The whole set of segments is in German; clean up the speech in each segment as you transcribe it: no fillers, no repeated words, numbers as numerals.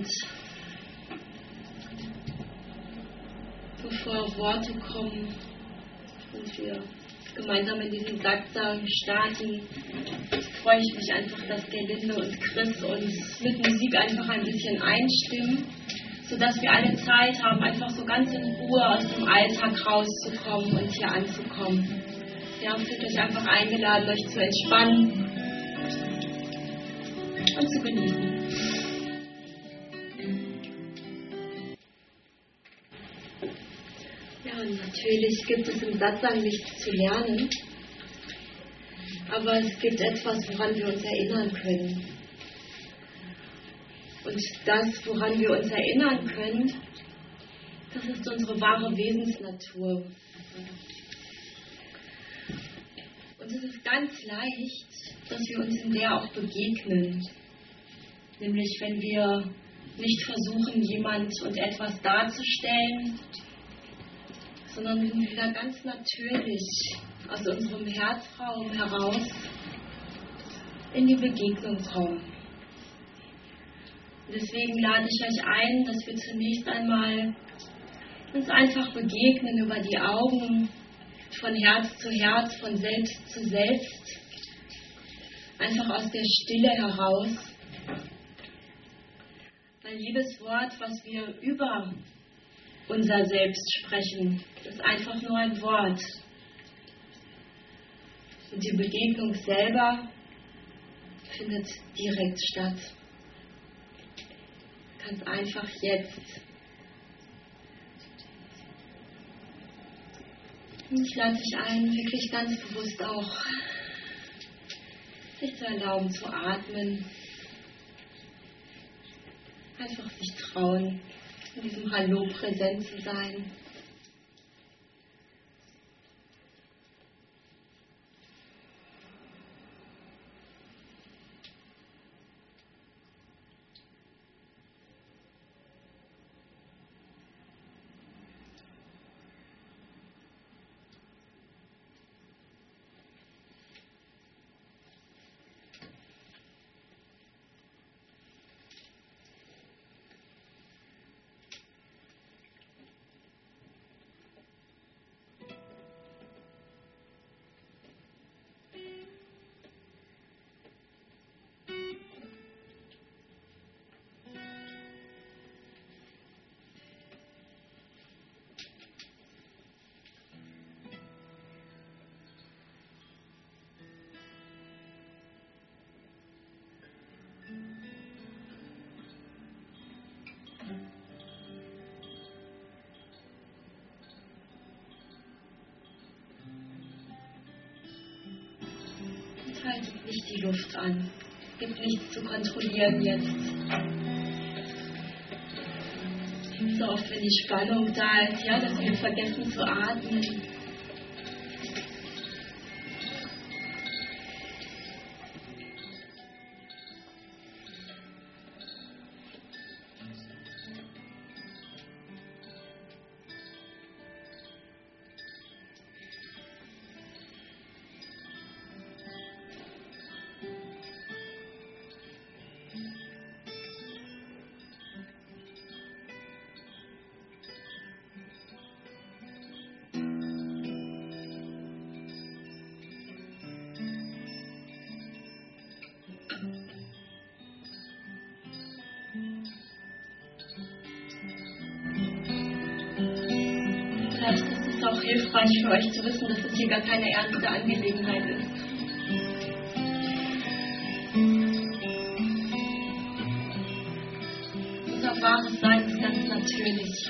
Und bevor Worte kommen und wir gemeinsam in diesen Satzang starten, freue ich mich einfach, dass Gerlinde und Chris uns mit Musik einfach ein bisschen einstimmen, sodass wir alle Zeit haben, einfach so ganz in Ruhe aus dem Alltag rauszukommen und hier anzukommen. Ja, fühlt euch einfach eingeladen, euch zu entspannen und zu genießen. Ja, und natürlich gibt es im Satsang nichts zu lernen, aber es gibt etwas, woran wir uns erinnern können. Und das, woran wir uns erinnern können, das ist unsere wahre Wesensnatur. Und es ist ganz leicht, dass wir uns in der auch begegnen. Nämlich, wenn wir nicht versuchen, jemand und etwas darzustellen, sondern wenn wir wieder ganz natürlich aus unserem Herzraum heraus in die Begegnung kommen. Und deswegen lade ich euch ein, dass wir zunächst einmal uns einfach begegnen über die Augen, von Herz zu Herz, von Selbst zu Selbst, einfach aus der Stille heraus. Weil jedes Wort, was wir über unser Selbst sprechen, ist einfach nur ein Wort. Und die Begegnung selber findet direkt statt. Ganz einfach jetzt. Und ich lade dich ein, wirklich ganz bewusst auch sich zu erlauben zu atmen. Einfach sich trauen, in diesem Hallo präsent zu sein. Haltet nicht die Luft an. Es gibt nichts zu kontrollieren jetzt. So oft, wenn die Spannung da ist, ja, dass wir vergessen zu atmen. Vielleicht ist es auch hilfreich für euch zu wissen, dass es hier gar keine ernste Angelegenheit ist. Unser wahres Sein ist ganz natürlich.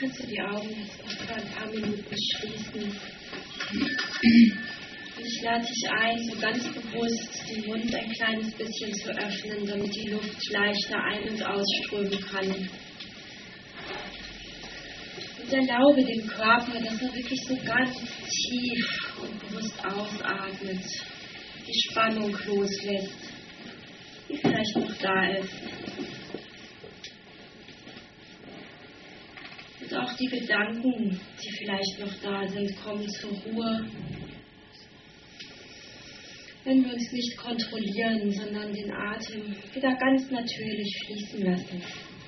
Kannst du die Augen jetzt noch für ein paar Minuten schließen. Und ich lade dich ein, so ganz bewusst den Mund ein kleines bisschen zu öffnen, damit die Luft leichter ein- und ausströmen kann. Und erlaube dem Körper, dass er wirklich so ganz tief und bewusst ausatmet, die Spannung loslässt, die vielleicht noch da ist. Und auch die Gedanken, die vielleicht noch da sind, kommen zur Ruhe. Wenn wir uns nicht kontrollieren, sondern den Atem wieder ganz natürlich fließen lassen.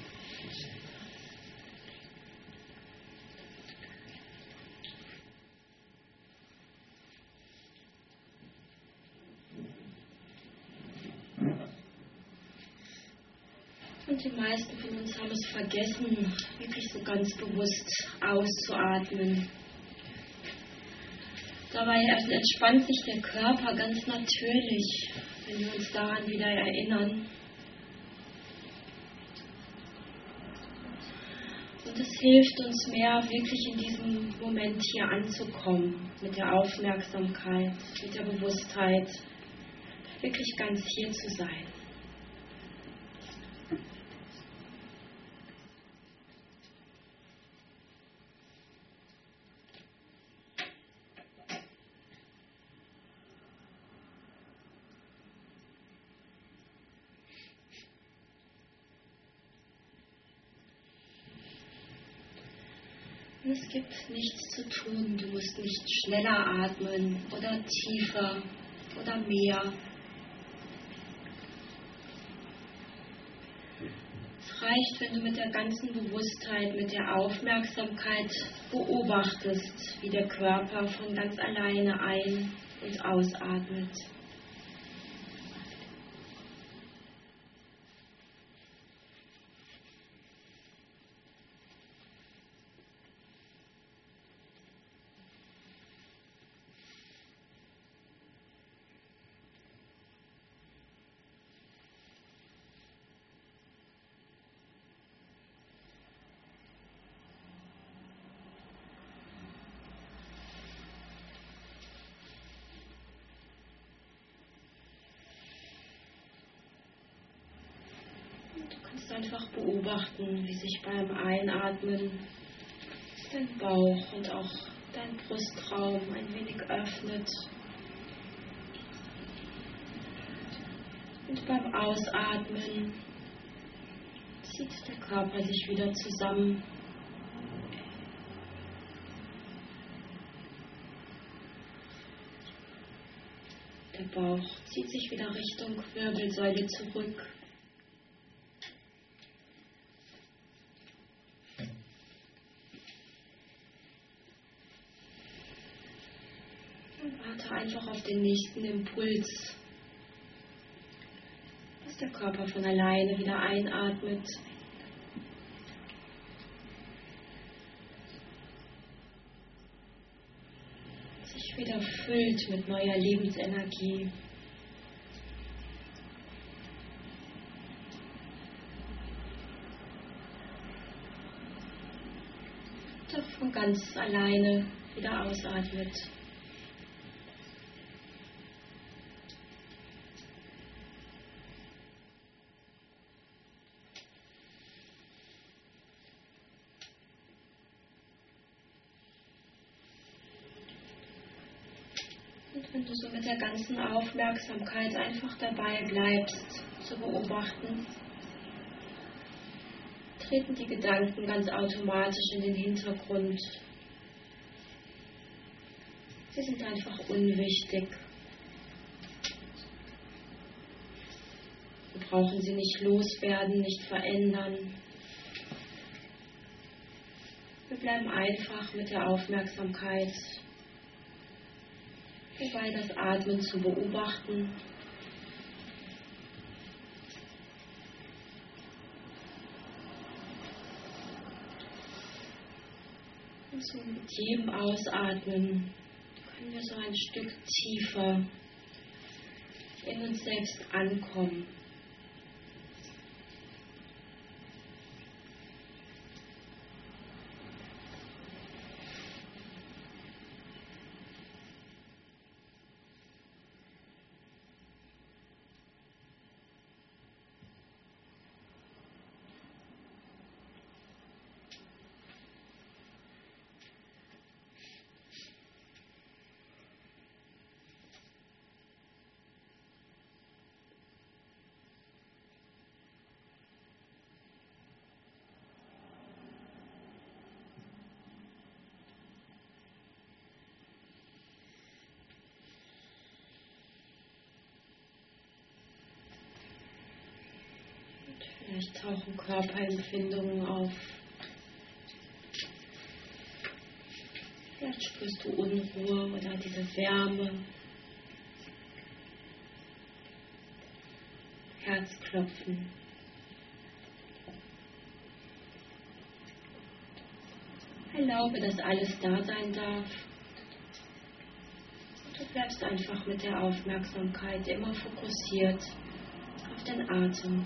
Und die meisten von uns haben es vergessen, wirklich so ganz bewusst auszuatmen. Dabei entspannt sich der Körper ganz natürlich, wenn wir uns daran wieder erinnern. Und es hilft uns mehr, wirklich in diesem Moment hier anzukommen, mit der Aufmerksamkeit, mit der Bewusstheit, wirklich ganz hier zu sein. Es gibt nichts zu tun, du musst nicht schneller atmen oder tiefer oder mehr. Es reicht, wenn du mit der ganzen Bewusstheit, mit der Aufmerksamkeit beobachtest, wie der Körper von ganz alleine ein- und ausatmet. Du kannst einfach beobachten, wie sich beim Einatmen dein Bauch und auch dein Brustraum ein wenig öffnet. Und beim Ausatmen zieht der Körper sich wieder zusammen. Der Bauch zieht sich wieder Richtung Wirbelsäule zurück. Und warte einfach auf den nächsten Impuls, dass der Körper von alleine wieder einatmet. Sich wieder füllt mit neuer Lebensenergie. Und auch von ganz alleine wieder ausatmet. Und wenn du so mit der ganzen Aufmerksamkeit einfach dabei bleibst, zu beobachten, treten die Gedanken ganz automatisch in den Hintergrund. Sie sind einfach unwichtig. Wir brauchen sie nicht loswerden, nicht verändern. Wir bleiben einfach mit der Aufmerksamkeit dabei, das Atmen zu beobachten. Und so mit jedem Ausatmen können wir so ein Stück tiefer in uns selbst ankommen. Vielleicht tauchen Körperempfindungen auf. Vielleicht spürst du Unruhe oder diese Wärme. Herzklopfen. Erlaube, dass alles da sein darf. Du bleibst einfach mit der Aufmerksamkeit immer fokussiert auf den Atem.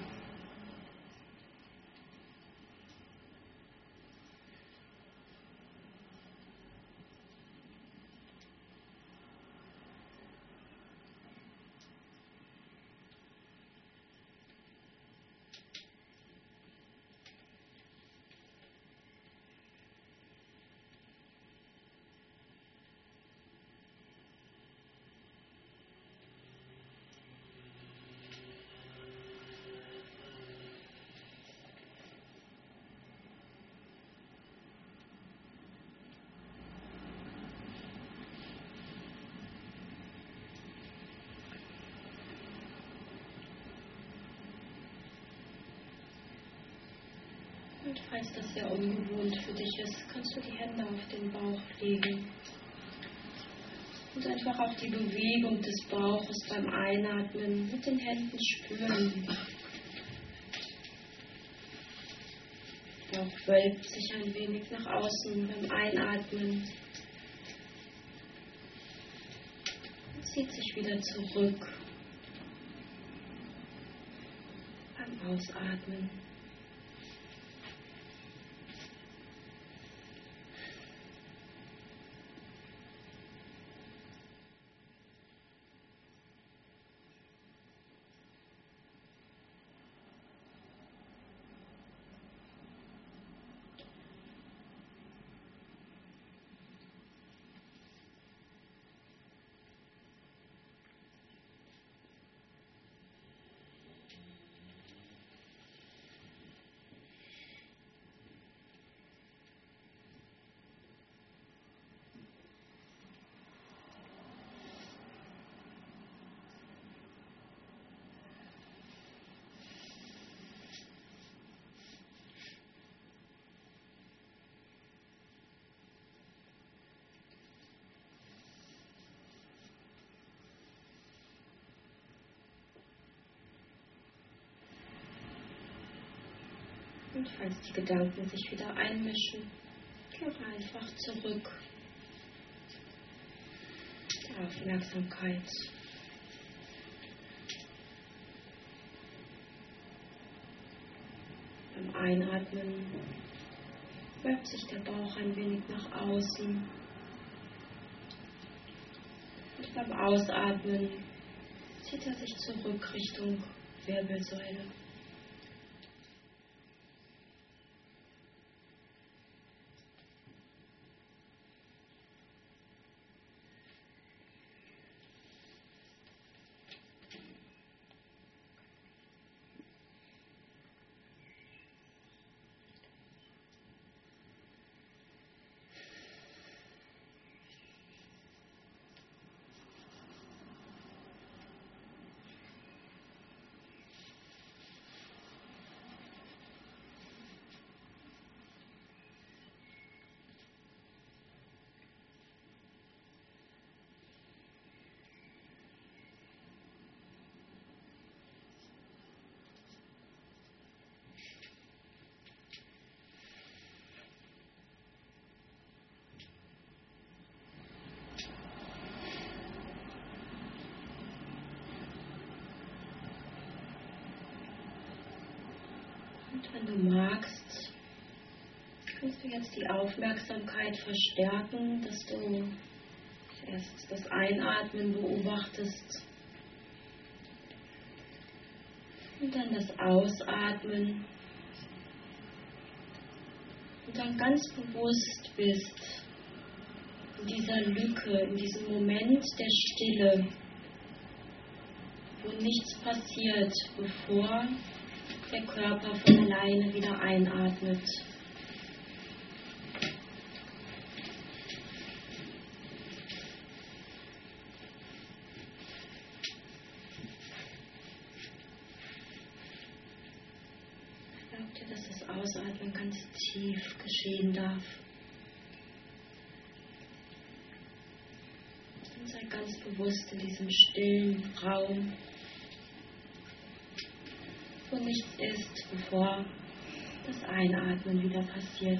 Und falls das sehr ungewohnt für dich ist, kannst du die Hände auf den Bauch legen und einfach auch die Bewegung des Bauches beim Einatmen mit den Händen spüren. Der Bauch wölbt sich ein wenig nach außen beim Einatmen und zieht sich wieder zurück beim Ausatmen. Und falls die Gedanken sich wieder einmischen, kehre einfach zurück. Die Aufmerksamkeit. Beim Einatmen wölbt sich der Bauch ein wenig nach außen. Und beim Ausatmen zieht er sich zurück Richtung Wirbelsäule. Und wenn du magst, kannst du jetzt die Aufmerksamkeit verstärken, dass du erst das Einatmen beobachtest und dann das Ausatmen und dann ganz bewusst bist in dieser Lücke, in diesem Moment der Stille, wo nichts passiert, bevor der Körper von alleine wieder einatmet. dass das Ausatmen ganz tief geschehen darf. Und sei ganz bewusst in diesem stillen Raum, wo nichts ist, bevor das Einatmen wieder passiert.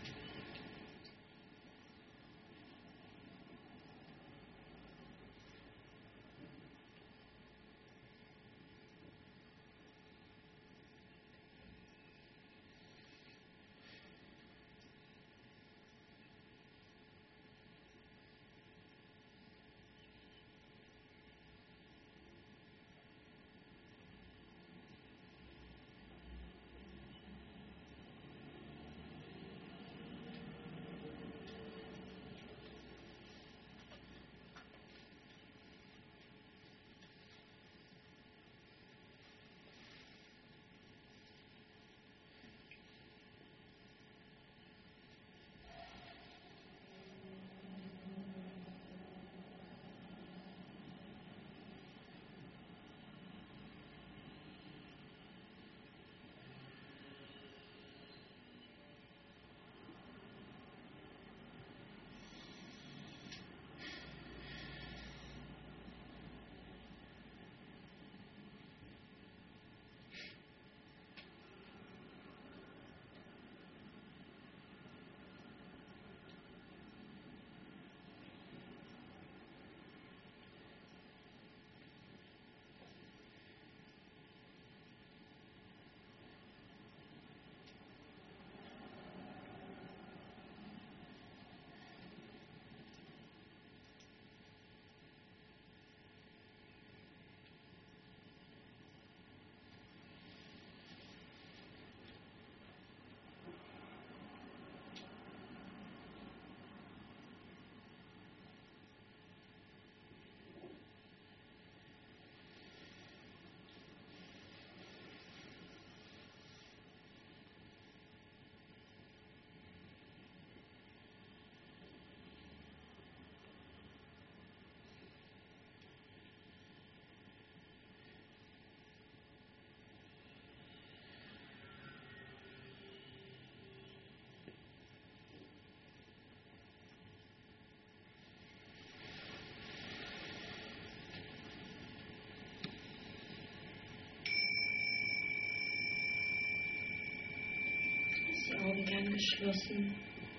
Die Augen gern geschlossen.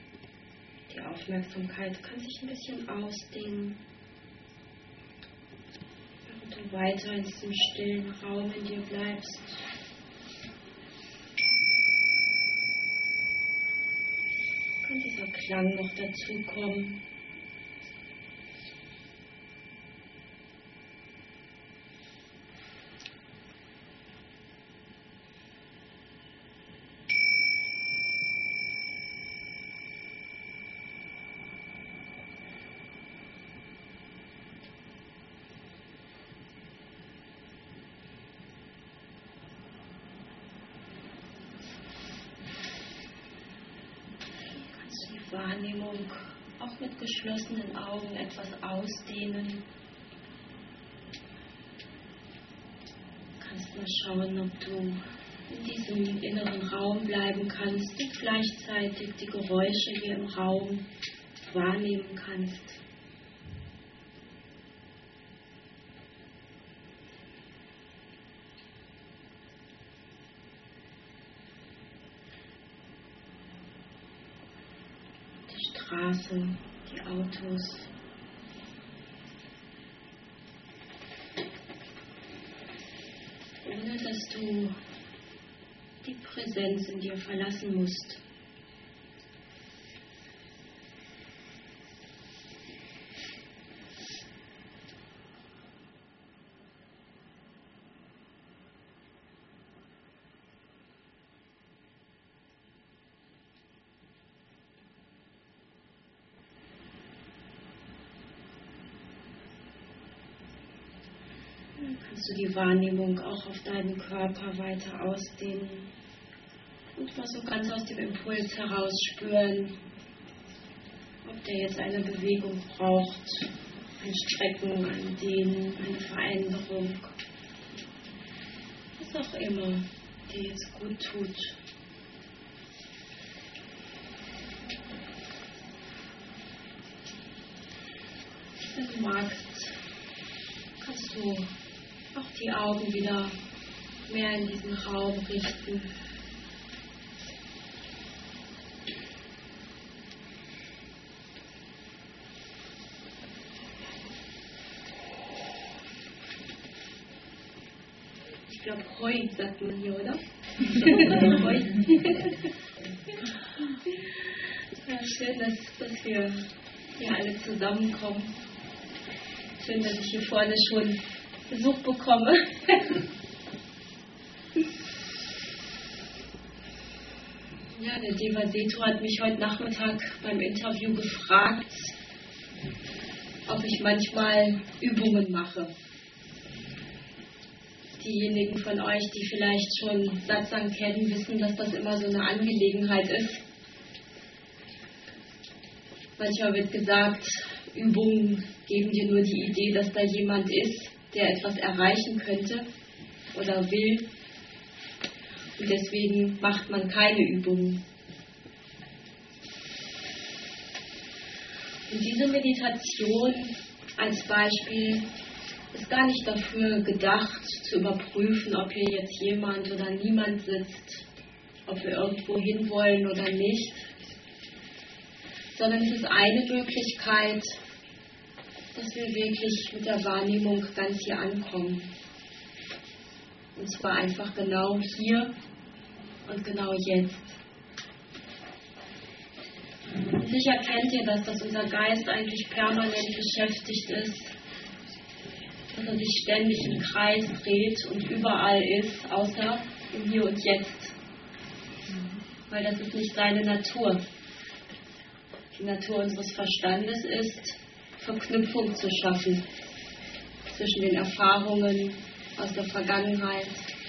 Die Aufmerksamkeit kann sich ein bisschen ausdehnen, während du weiter in diesem stillen Raum in dir bleibst. Kann dieser Klang noch dazukommen? Wahrnehmung auch mit geschlossenen Augen etwas ausdehnen. Du kannst mal schauen, ob du in diesem inneren Raum bleiben kannst und gleichzeitig die Geräusche hier im Raum wahrnehmen kannst. Straße, die Autos. Ohne dass du die Präsenz in dir verlassen musst. Kannst du die Wahrnehmung auch auf deinen Körper weiter ausdehnen und mal so ganz aus dem Impuls heraus spüren, ob der jetzt eine Bewegung braucht, ein Strecken, ein Dehnen, eine Veränderung, was auch immer dir jetzt gut tut. Wenn du magst, kannst du auch die Augen wieder mehr in diesen Raum richten. Ich glaube, Heu sagt man hier, oder? Heu. Ja, schön, dass wir hier alle zusammenkommen. Schön, dass ich hier vorne schon Besuch bekomme. Ja, der Devasetu hat mich heute Nachmittag beim Interview gefragt, ob ich manchmal Übungen mache. Diejenigen von euch, die vielleicht schon Satsang kennen, wissen, dass das immer so eine Angelegenheit ist. Manchmal wird gesagt, Übungen geben dir nur die Idee, dass da jemand ist, der etwas erreichen könnte oder will. Und deswegen macht man keine Übungen. Und diese Meditation als Beispiel ist gar nicht dafür gedacht, zu überprüfen, ob hier jetzt jemand oder niemand sitzt, ob wir irgendwo hinwollen oder nicht, sondern es ist eine Möglichkeit, dass wir wirklich mit der Wahrnehmung ganz hier ankommen. Und zwar einfach genau hier und genau jetzt. Und sicher kennt ihr das, dass unser Geist eigentlich permanent beschäftigt ist, dass er sich ständig im Kreis dreht und überall ist, außer im Hier und Jetzt. Weil das ist nicht seine Natur. Die Natur unseres Verstandes ist, Verknüpfung zu schaffen zwischen den Erfahrungen aus der Vergangenheit,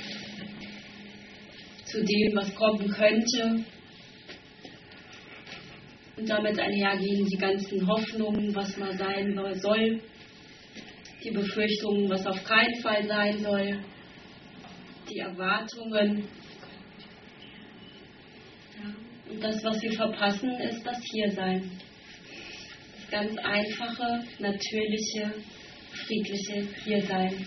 zu dem, was kommen könnte. Und damit einhergehen die ganzen Hoffnungen, was mal sein soll, die Befürchtungen, was auf keinen Fall sein soll, die Erwartungen. Ja. Und das, was wir verpassen, ist das Hiersein. Das ganz einfache, natürliche, friedliche Hiersein.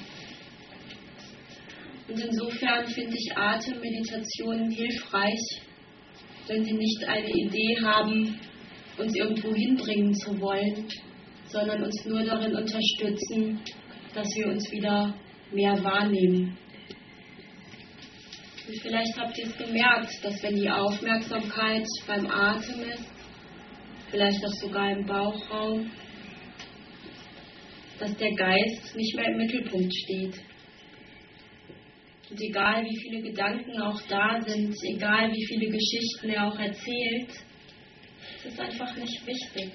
Und insofern finde ich Atemmeditationen hilfreich, wenn wir nicht eine Idee haben, uns irgendwo hinbringen zu wollen, sondern uns nur darin unterstützen, dass wir uns wieder mehr wahrnehmen. Und vielleicht habt ihr es gemerkt, dass wenn die Aufmerksamkeit beim Atem ist, vielleicht auch sogar im Bauchraum, dass der Geist nicht mehr im Mittelpunkt steht. Und egal wie viele Gedanken auch da sind, egal wie viele Geschichten er auch erzählt, es ist einfach nicht wichtig.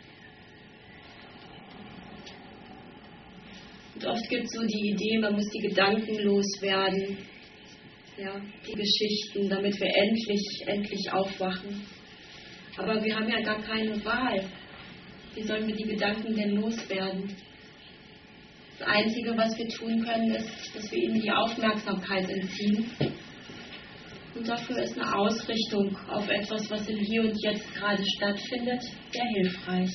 Und oft gibt es so die Idee, man muss die Gedanken loswerden, ja, die Geschichten, damit wir endlich aufwachen. Aber wir haben ja gar keine Wahl. Wie sollen wir die Gedanken denn loswerden? Das Einzige, was wir tun können, ist, dass wir ihnen die Aufmerksamkeit entziehen. Und dafür ist eine Ausrichtung auf etwas, was im Hier und Jetzt gerade stattfindet, sehr hilfreich.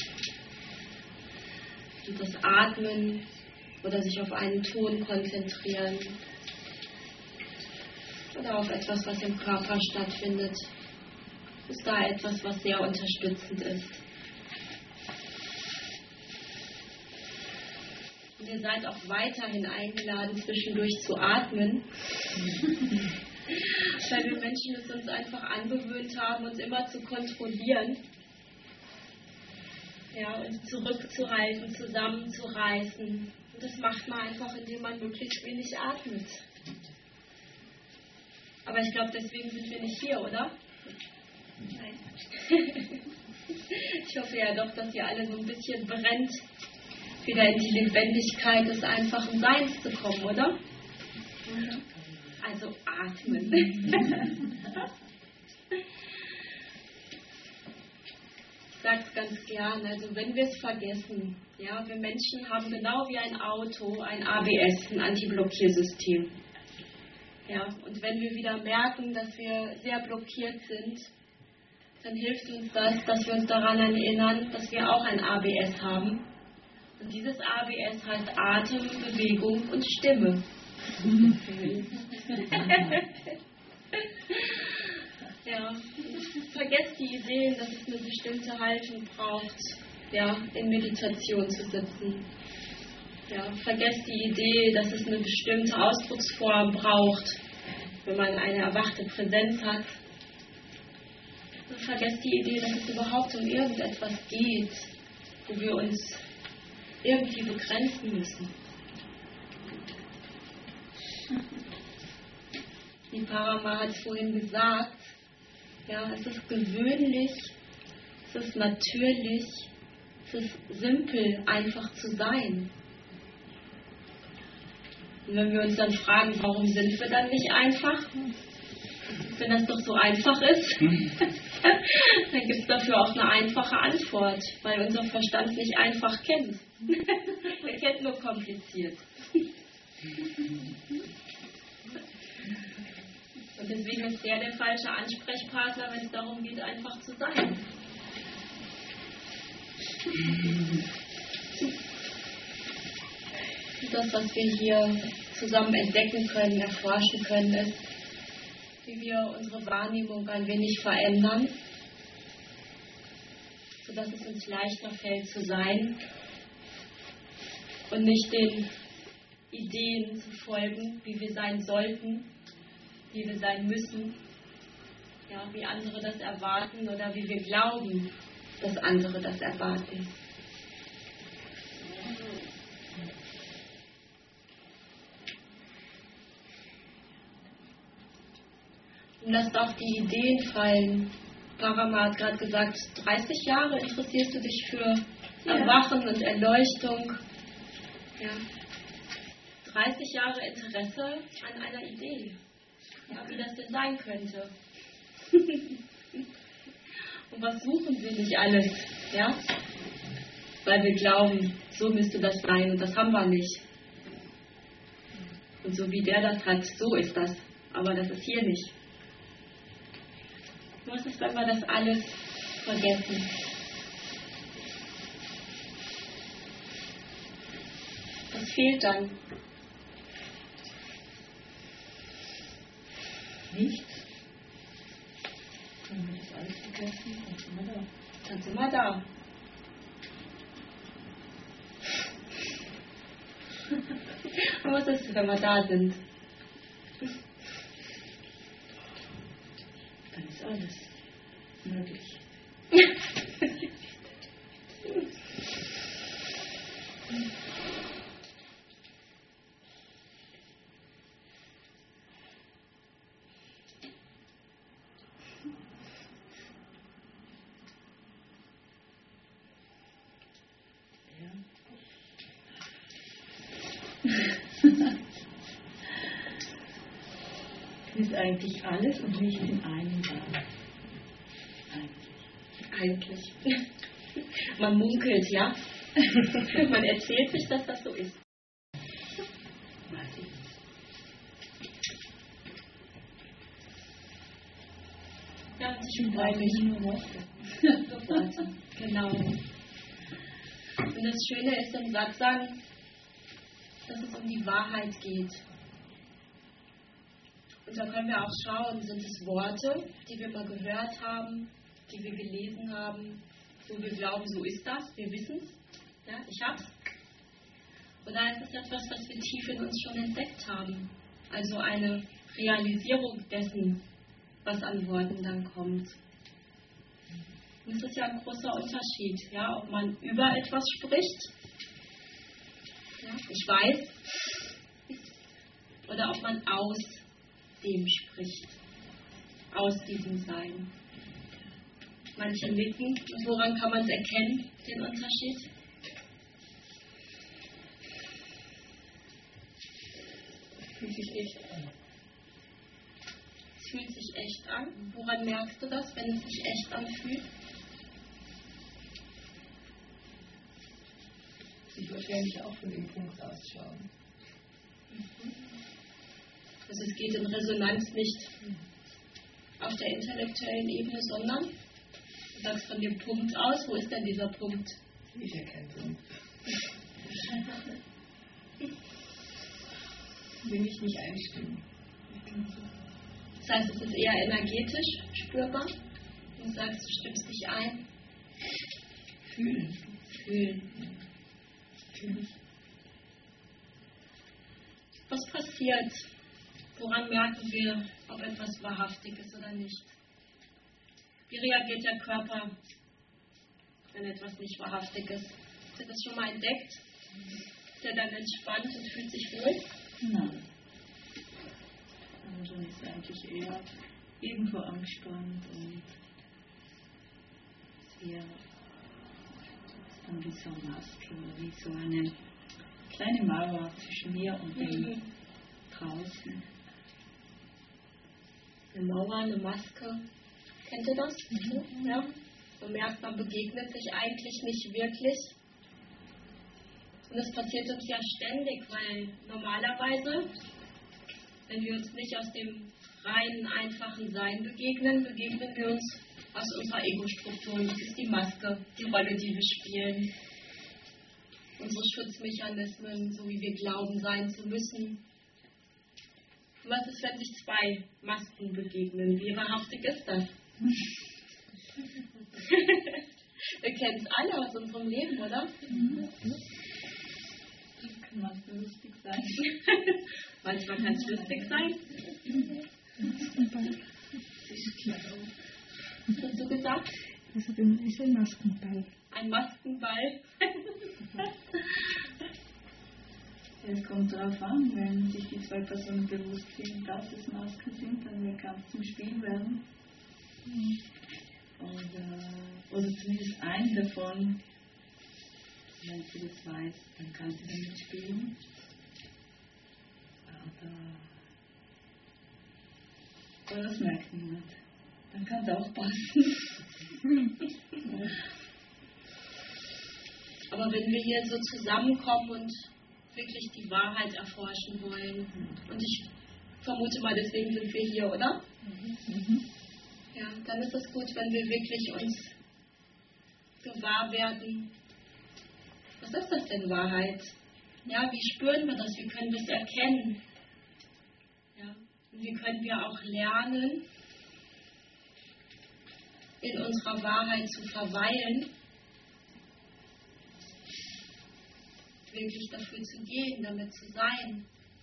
Und das Atmen oder sich auf einen Ton konzentrieren oder auf etwas, was im Körper stattfindet, ist da etwas, was sehr unterstützend ist. Und ihr seid auch weiterhin eingeladen, zwischendurch zu atmen, weil wir Menschen es uns einfach angewöhnt haben, uns immer zu kontrollieren, ja, uns zurückzuhalten, zusammenzureißen. Und das macht man einfach, indem man möglichst wenig atmet. Aber ich glaube, deswegen sind wir nicht hier, oder? Nein. Ich hoffe ja doch, dass ihr alle so ein bisschen brennt, wieder in die Lebendigkeit des einfachen Seins zu kommen, oder? Mhm. Also atmen. Ich sage es ganz gern, also wenn wir es vergessen, ja, wir Menschen haben genau wie ein Auto ein ABS, ein Antiblockiersystem. Ja, und wenn wir wieder merken, dass wir sehr blockiert sind, dann hilft uns das, dass wir uns daran erinnern, dass wir auch ein ABS haben Und dieses ABS heißt Atem, Bewegung und Stimme. Ja, vergesst die Ideen, dass es eine bestimmte Haltung braucht, ja, in Meditation zu sitzen. Ja, vergesst die Idee, dass es eine bestimmte Ausdrucksform braucht, wenn man eine erwachte Präsenz hat. Und vergesst die Idee, dass es überhaupt um irgendetwas geht, wo wir uns irgendwie begrenzen müssen. Die Parama hat es vorhin gesagt, ja, es ist gewöhnlich, es ist natürlich, es ist simpel, einfach zu sein. Und wenn wir uns dann fragen, warum sind wir dann nicht einfach? Wenn das doch so einfach ist, dann gibt es dafür auch eine einfache Antwort, weil unser Verstand nicht einfach kennt. Er kennt nur kompliziert. Und deswegen ist der falsche Ansprechpartner, wenn es darum geht, einfach zu sein. Das, was wir hier zusammen entdecken können, erforschen können, ist, wie wir unsere Wahrnehmung ein wenig verändern, sodass es uns leichter fällt zu sein und nicht den Ideen zu folgen, wie wir sein sollten, wie wir sein müssen, ja, wie andere das erwarten oder wie wir glauben, dass andere das erwarten. Und lasst auch die Ideen fallen. Parama hat gerade gesagt, 30 Jahre interessierst du dich für Erwachen und Erleuchtung. Ja. 30 Jahre Interesse an einer Idee. Ja, wie das denn sein könnte. Und was suchen wir nicht alles? Ja? Weil wir glauben, so müsste das sein und das haben wir nicht. Und so wie der das hat, so ist das. Aber das ist hier nicht. Was ist, wenn wir das alles vergessen? Was fehlt dann? Nichts. Wenn wir das alles vergessen, dann sind wir da. Dann sind wir da. Und was ist, wenn wir da sind? Dann ist alles möglich. Ist eigentlich alles und nicht in einem da. Eigentlich. Man munkelt, ja? Man erzählt sich, dass das so ist. Was ist? Ja, und ich freue mich. Nur Worte. Worte. Genau. Und das Schöne ist im Satsang, dass es um die Wahrheit geht. Und da können wir auch schauen, sind es Worte, die wir mal gehört haben, die wir gelesen haben, wo wir glauben, so ist das, wir wissen es, ja, ich hab's. Oder ist es etwas, was wir tief in uns schon entdeckt haben? Also eine Realisierung dessen, was an Worten dann kommt. Und das ist ja ein großer Unterschied, ja, ob man über etwas spricht, ja, ich weiß, oder ob man aus dem spricht, aus diesem Sein. Manche nicken. Und woran kann man es erkennen, den Unterschied? Fühlt sich echt an. Es fühlt sich echt an. Woran merkst du das, wenn es sich echt anfühlt? Sich wahrscheinlich auch von dem Punkt ausschauen. Also es geht in Resonanz nicht auf der intellektuellen Ebene, sondern du sagst von dem Punkt aus, wo ist denn dieser Punkt? Ich erkenne den. Will ich nicht einstimmen. Das heißt, es ist eher energetisch spürbar. Du sagst, du stimmst dich ein. Fühlen. Fühlen. Was passiert? Woran merken wir, ob etwas wahrhaftig ist oder nicht? Wie reagiert der Körper, wenn etwas nicht wahrhaftig ist? Habt ihr das schon mal entdeckt? Ist er dann entspannt und fühlt sich wohl? Nein. Also dann ist eigentlich eher irgendwo angespannt und sehr dann wie so eine Maske oder wie so eine kleine Mauer zwischen mir und dem draußen. Eine Mauer, eine Maske. Kennt ihr das? Ja. Man merkt, man begegnet sich eigentlich nicht wirklich. Und das passiert uns ja ständig, weil normalerweise, wenn wir uns nicht aus dem reinen, einfachen Sein begegnen, begegnen wir uns aus unserer Ego-Struktur. Das ist die Maske, die Rolle, die wir spielen. Unsere Schutzmechanismen, so wie wir glauben, sein zu müssen. Und was ist, wenn sich zwei Masken begegnen? Wie wahrhaftig ist das? Wir kennen es alle aus unserem Leben, oder? Das kann manchmal lustig sein. Manchmal kann es lustig sein. Was hast du gesagt? Das ist ein Maskenball. Ein Maskenball. Es kommt darauf an, wenn sich die zwei Personen bewusst sind, dass es Masken sind, dann kann es zum Spiel werden. Oder zumindest einen davon, wenn sie das weiß, dann kann sie damit spielen. Aber das merkt niemand. Dann kann es auch passen. Aber wenn wir hier so zusammenkommen und wirklich die Wahrheit erforschen wollen, und ich vermute mal, deswegen sind wir hier, oder? Ja, dann ist es gut, wenn wir wirklich uns gewahr werden. Was ist das denn, Wahrheit? Ja, wie spüren wir das? Wie können wir es erkennen? Ja, und wie können wir auch lernen, in unserer Wahrheit zu verweilen, wirklich dafür zu gehen, damit zu sein.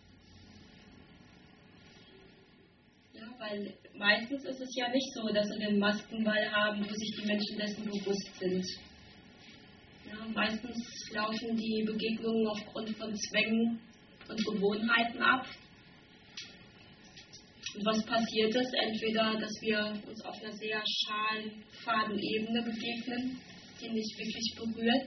Ja, weil meistens ist es ja nicht so, dass wir den Maskenball haben, wo sich die Menschen dessen bewusst sind. Ja, meistens laufen die Begegnungen aufgrund von Zwängen und Gewohnheiten ab. Und was passiert ist? Entweder, dass wir uns auf einer sehr schalen, faden Ebene begegnen, die nicht wirklich berührt.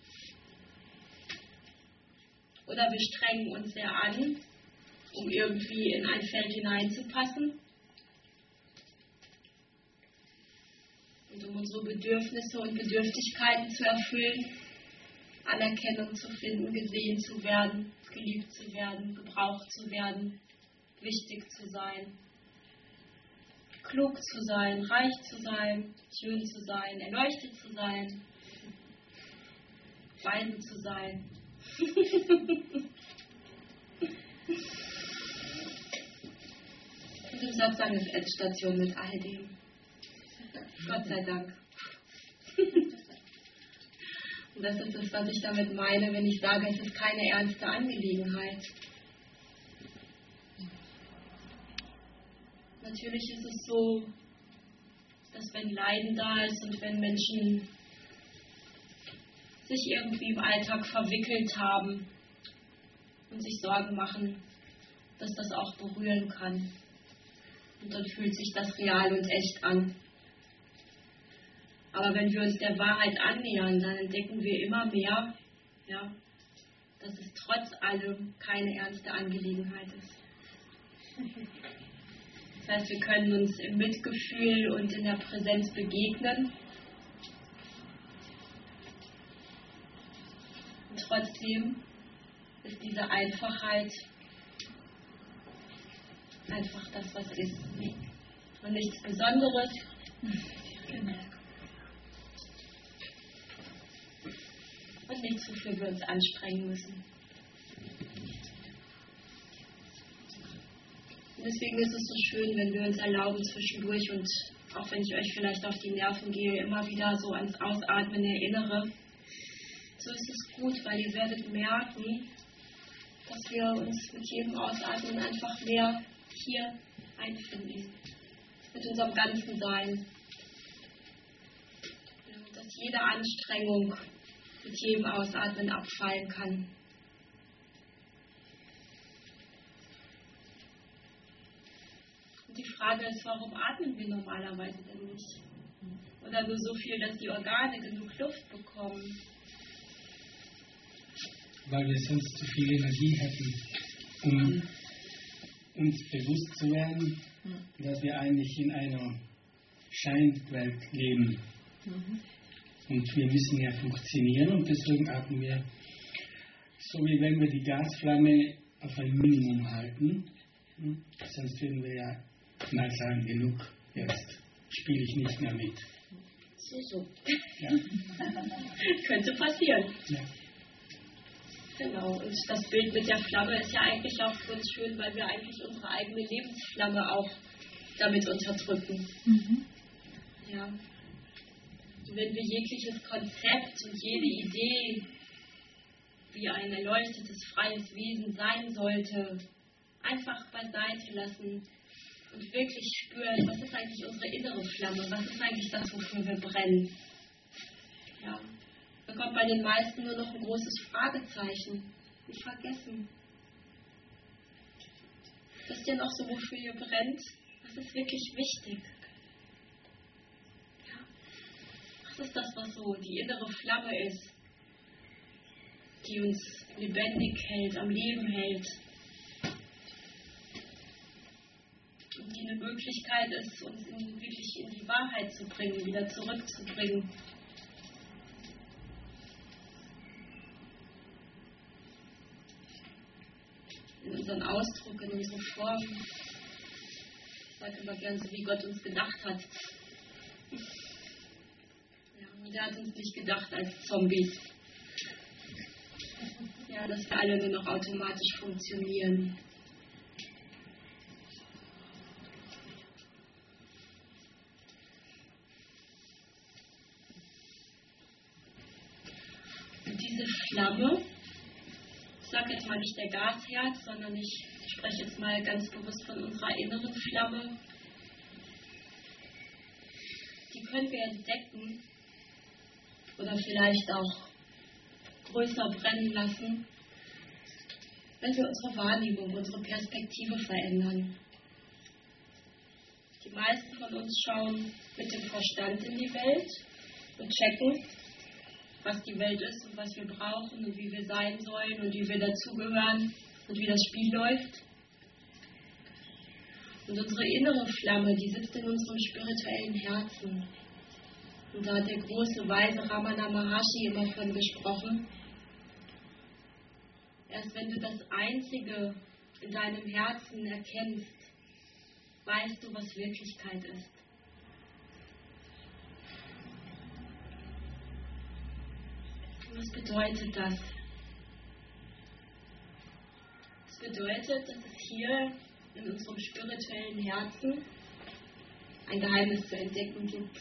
Oder wir strengen uns sehr an, um irgendwie in ein Feld hineinzupassen. Und um unsere Bedürfnisse und Bedürftigkeiten zu erfüllen, Anerkennung zu finden, gesehen zu werden, geliebt zu werden, gebraucht zu werden, wichtig zu sein, klug zu sein, reich zu sein, schön zu sein, erleuchtet zu sein, weise zu sein. Und du sagst eine Endstation mit all dem. Gott sei Dank. Und das ist es, was ich damit meine, wenn ich sage, es ist keine ernste Angelegenheit. Natürlich ist es so, dass wenn Leiden da ist und wenn Menschen sich irgendwie im Alltag verwickelt haben und sich Sorgen machen, dass das auch berühren kann. Und dann fühlt sich das real und echt an. Aber wenn wir uns der Wahrheit annähern, dann entdecken wir immer mehr, ja, dass es trotz allem keine ernste Angelegenheit ist. Das heißt, wir können uns im Mitgefühl und in der Präsenz begegnen. Und trotzdem ist diese Einfachheit einfach das, was ist. Und nichts Besonderes. Und nichts, wofür wir uns anstrengen müssen. Und deswegen ist es so schön, wenn wir uns erlauben zwischendurch und auch wenn ich euch vielleicht auf die Nerven gehe, immer wieder so ans Ausatmen erinnere. So ist es gut, weil ihr werdet merken, dass wir uns mit jedem Ausatmen einfach mehr hier einfinden. Mit unserem ganzen Sein. Dass jede Anstrengung mit jedem Ausatmen abfallen kann. Und die Frage ist, warum atmen wir normalerweise denn nicht? Oder nur so viel, dass die Organe genug Luft bekommen? Weil wir sonst zu viel Energie hätten, um uns bewusst zu werden, dass wir eigentlich in einer Scheinwelt leben. Und wir müssen ja funktionieren und deswegen atmen wir so, wie wenn wir die Gasflamme auf ein Minimum halten. Sonst würden wir ja mal sagen, genug, jetzt spiele ich nicht mehr mit. So. Ja. Könnte passieren. Ja. Genau, und das Bild mit der Flamme ist ja eigentlich auch für uns schön, weil wir eigentlich unsere eigene Lebensflamme auch damit unterdrücken. Ja. Und wenn wir jegliches Konzept und jede Idee, wie ein erleuchtetes, freies Wesen sein sollte, einfach beiseite lassen und wirklich spüren, was ist eigentlich unsere innere Flamme, was ist eigentlich das, wofür wir brennen. Ja. Da kommt bei den meisten nur noch ein großes Fragezeichen. Die vergessen. Wisst ihr noch so, wofür ihr brennt? Was ist wirklich wichtig? Ja. Was ist das, was so die innere Flamme ist, die uns lebendig hält, am Leben hält? Und die eine Möglichkeit ist, uns wirklich in die Wahrheit zu bringen, wieder zurückzubringen. In unseren Ausdruck, in unsere Form. Ich sage immer gern so, wie Gott uns gedacht hat. Ja, und er hat uns nicht gedacht als Zombies. Ja, dass wir alle nur noch automatisch funktionieren. Und diese Flamme, ich sage jetzt mal nicht der Gasherd, sondern ich spreche jetzt mal ganz bewusst von unserer inneren Flamme. Die können wir entdecken oder vielleicht auch größer brennen lassen, wenn wir unsere Wahrnehmung, unsere Perspektive verändern. Die meisten von uns schauen mit dem Verstand in die Welt und checken, was die Welt ist und was wir brauchen und wie wir sein sollen und wie wir dazugehören und wie das Spiel läuft. Und unsere innere Flamme, die sitzt in unserem spirituellen Herzen. Und da hat der große, weise Ramana Maharshi immer von gesprochen. Erst wenn du das Einzige in deinem Herzen erkennst, weißt du, was Wirklichkeit ist. Was bedeutet das? Das bedeutet, dass es hier in unserem spirituellen Herzen ein Geheimnis zu entdecken gibt,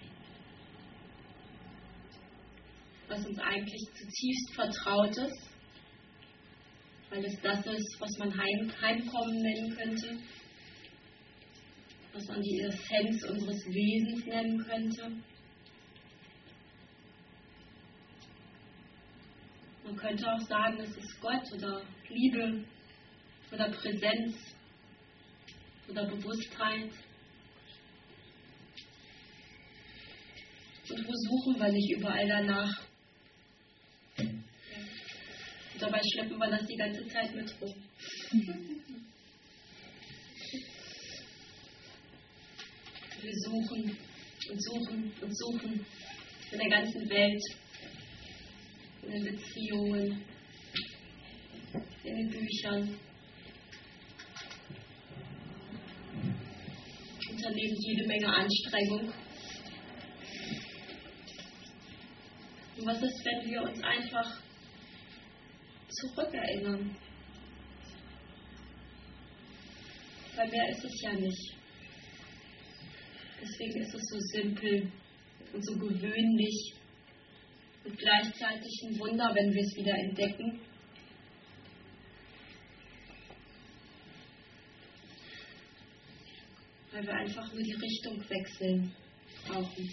was uns eigentlich zutiefst vertraut ist, weil es das ist, was man Heimkommen nennen könnte, was man die Essenz unseres Wesens nennen könnte. Man könnte auch sagen, es ist Gott oder Liebe oder Präsenz oder Bewusstheit. Und wo suchen wir nicht überall danach? Und dabei schleppen wir das die ganze Zeit mit rum. Wir suchen und suchen und suchen in der ganzen Welt, in den Beziehungen, in den Büchern, unternehmen jede Menge Anstrengung. Und was ist, wenn wir uns einfach zurückerinnern? Weil mehr ist es ja nicht. Deswegen ist es so simpel und so gewöhnlich und gleichzeitig ein Wunder, wenn wir es wieder entdecken. Weil wir einfach nur die Richtung wechseln brauchen.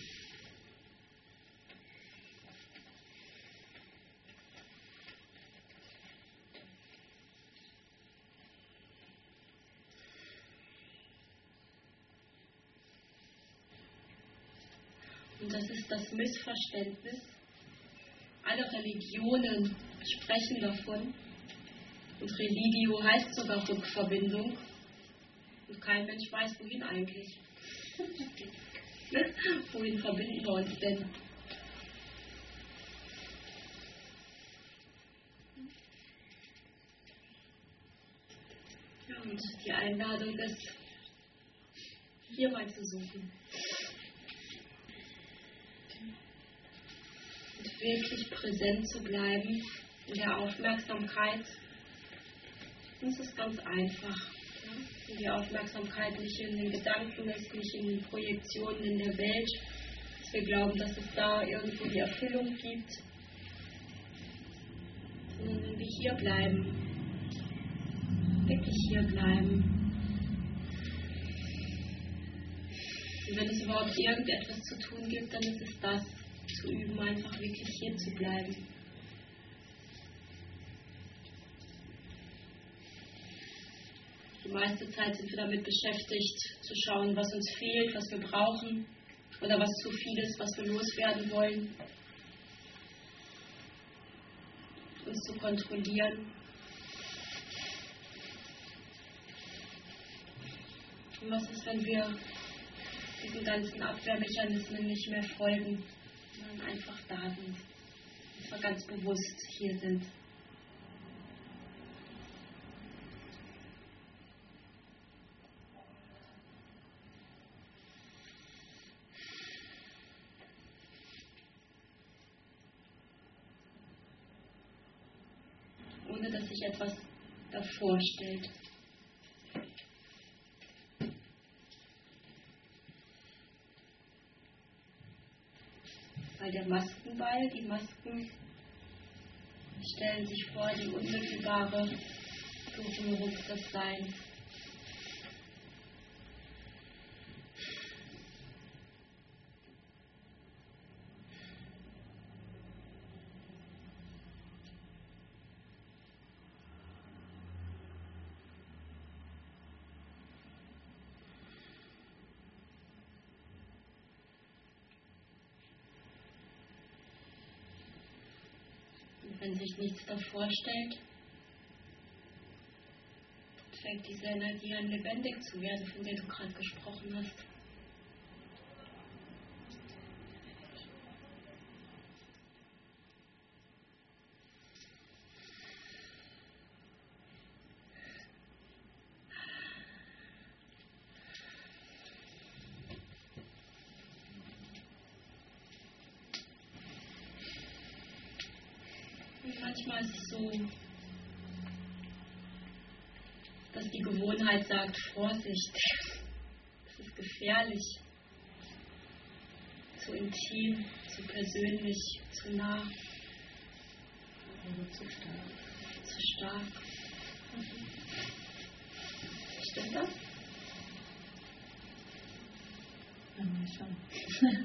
Und das ist das Missverständnis. Alle Religionen sprechen davon. Und Religio heißt sogar Rückverbindung. Und kein Mensch weiß, wohin eigentlich. Wohin verbinden wir uns denn? Ja, und die Einladung ist, hier mal zu suchen. Und wirklich präsent zu bleiben in der Aufmerksamkeit. Und es ist ganz einfach. Ja? Die Aufmerksamkeit nicht in den Gedanken ist, nicht in den Projektionen in der Welt, dass wir glauben, dass es da irgendwo die Erfüllung gibt, sondern wenn wir hier bleiben, wirklich hier bleiben. Und wenn es überhaupt irgendetwas zu tun gibt, dann ist es das, zu üben, einfach wirklich hier zu bleiben. Die meiste Zeit sind wir damit beschäftigt, zu schauen, was uns fehlt, was wir brauchen oder was zu viel ist, was wir loswerden wollen. Uns zu kontrollieren. Und was ist, wenn wir diesen ganzen Abwehrmechanismen nicht mehr folgen, sondern einfach da sind, einfach ganz bewusst hier sind. Ohne dass sich etwas davor stellt. Weil der Maskenball, die Masken stellen sich vor, die unmittelbare Berührung des Seins. Wenn sich nichts davor stellt, fängt diese Energie an, lebendig zu werden, von der du gerade gesprochen hast. Und manchmal ist es so, dass die Gewohnheit sagt, Vorsicht, das ist gefährlich, zu intim, zu persönlich, zu nah, Oder zu stark. zu stark. Stimmt das? Schon.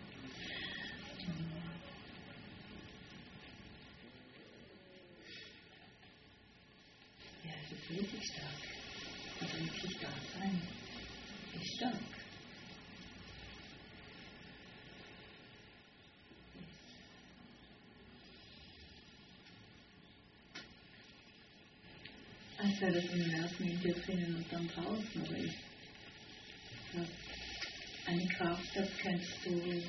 Ja, es ist wirklich stark. Also wirklich da sein. Ist stark. Als wäre das Universum in dir drinnen und dann draußen, aber ich habe eine Kraft, das kannst du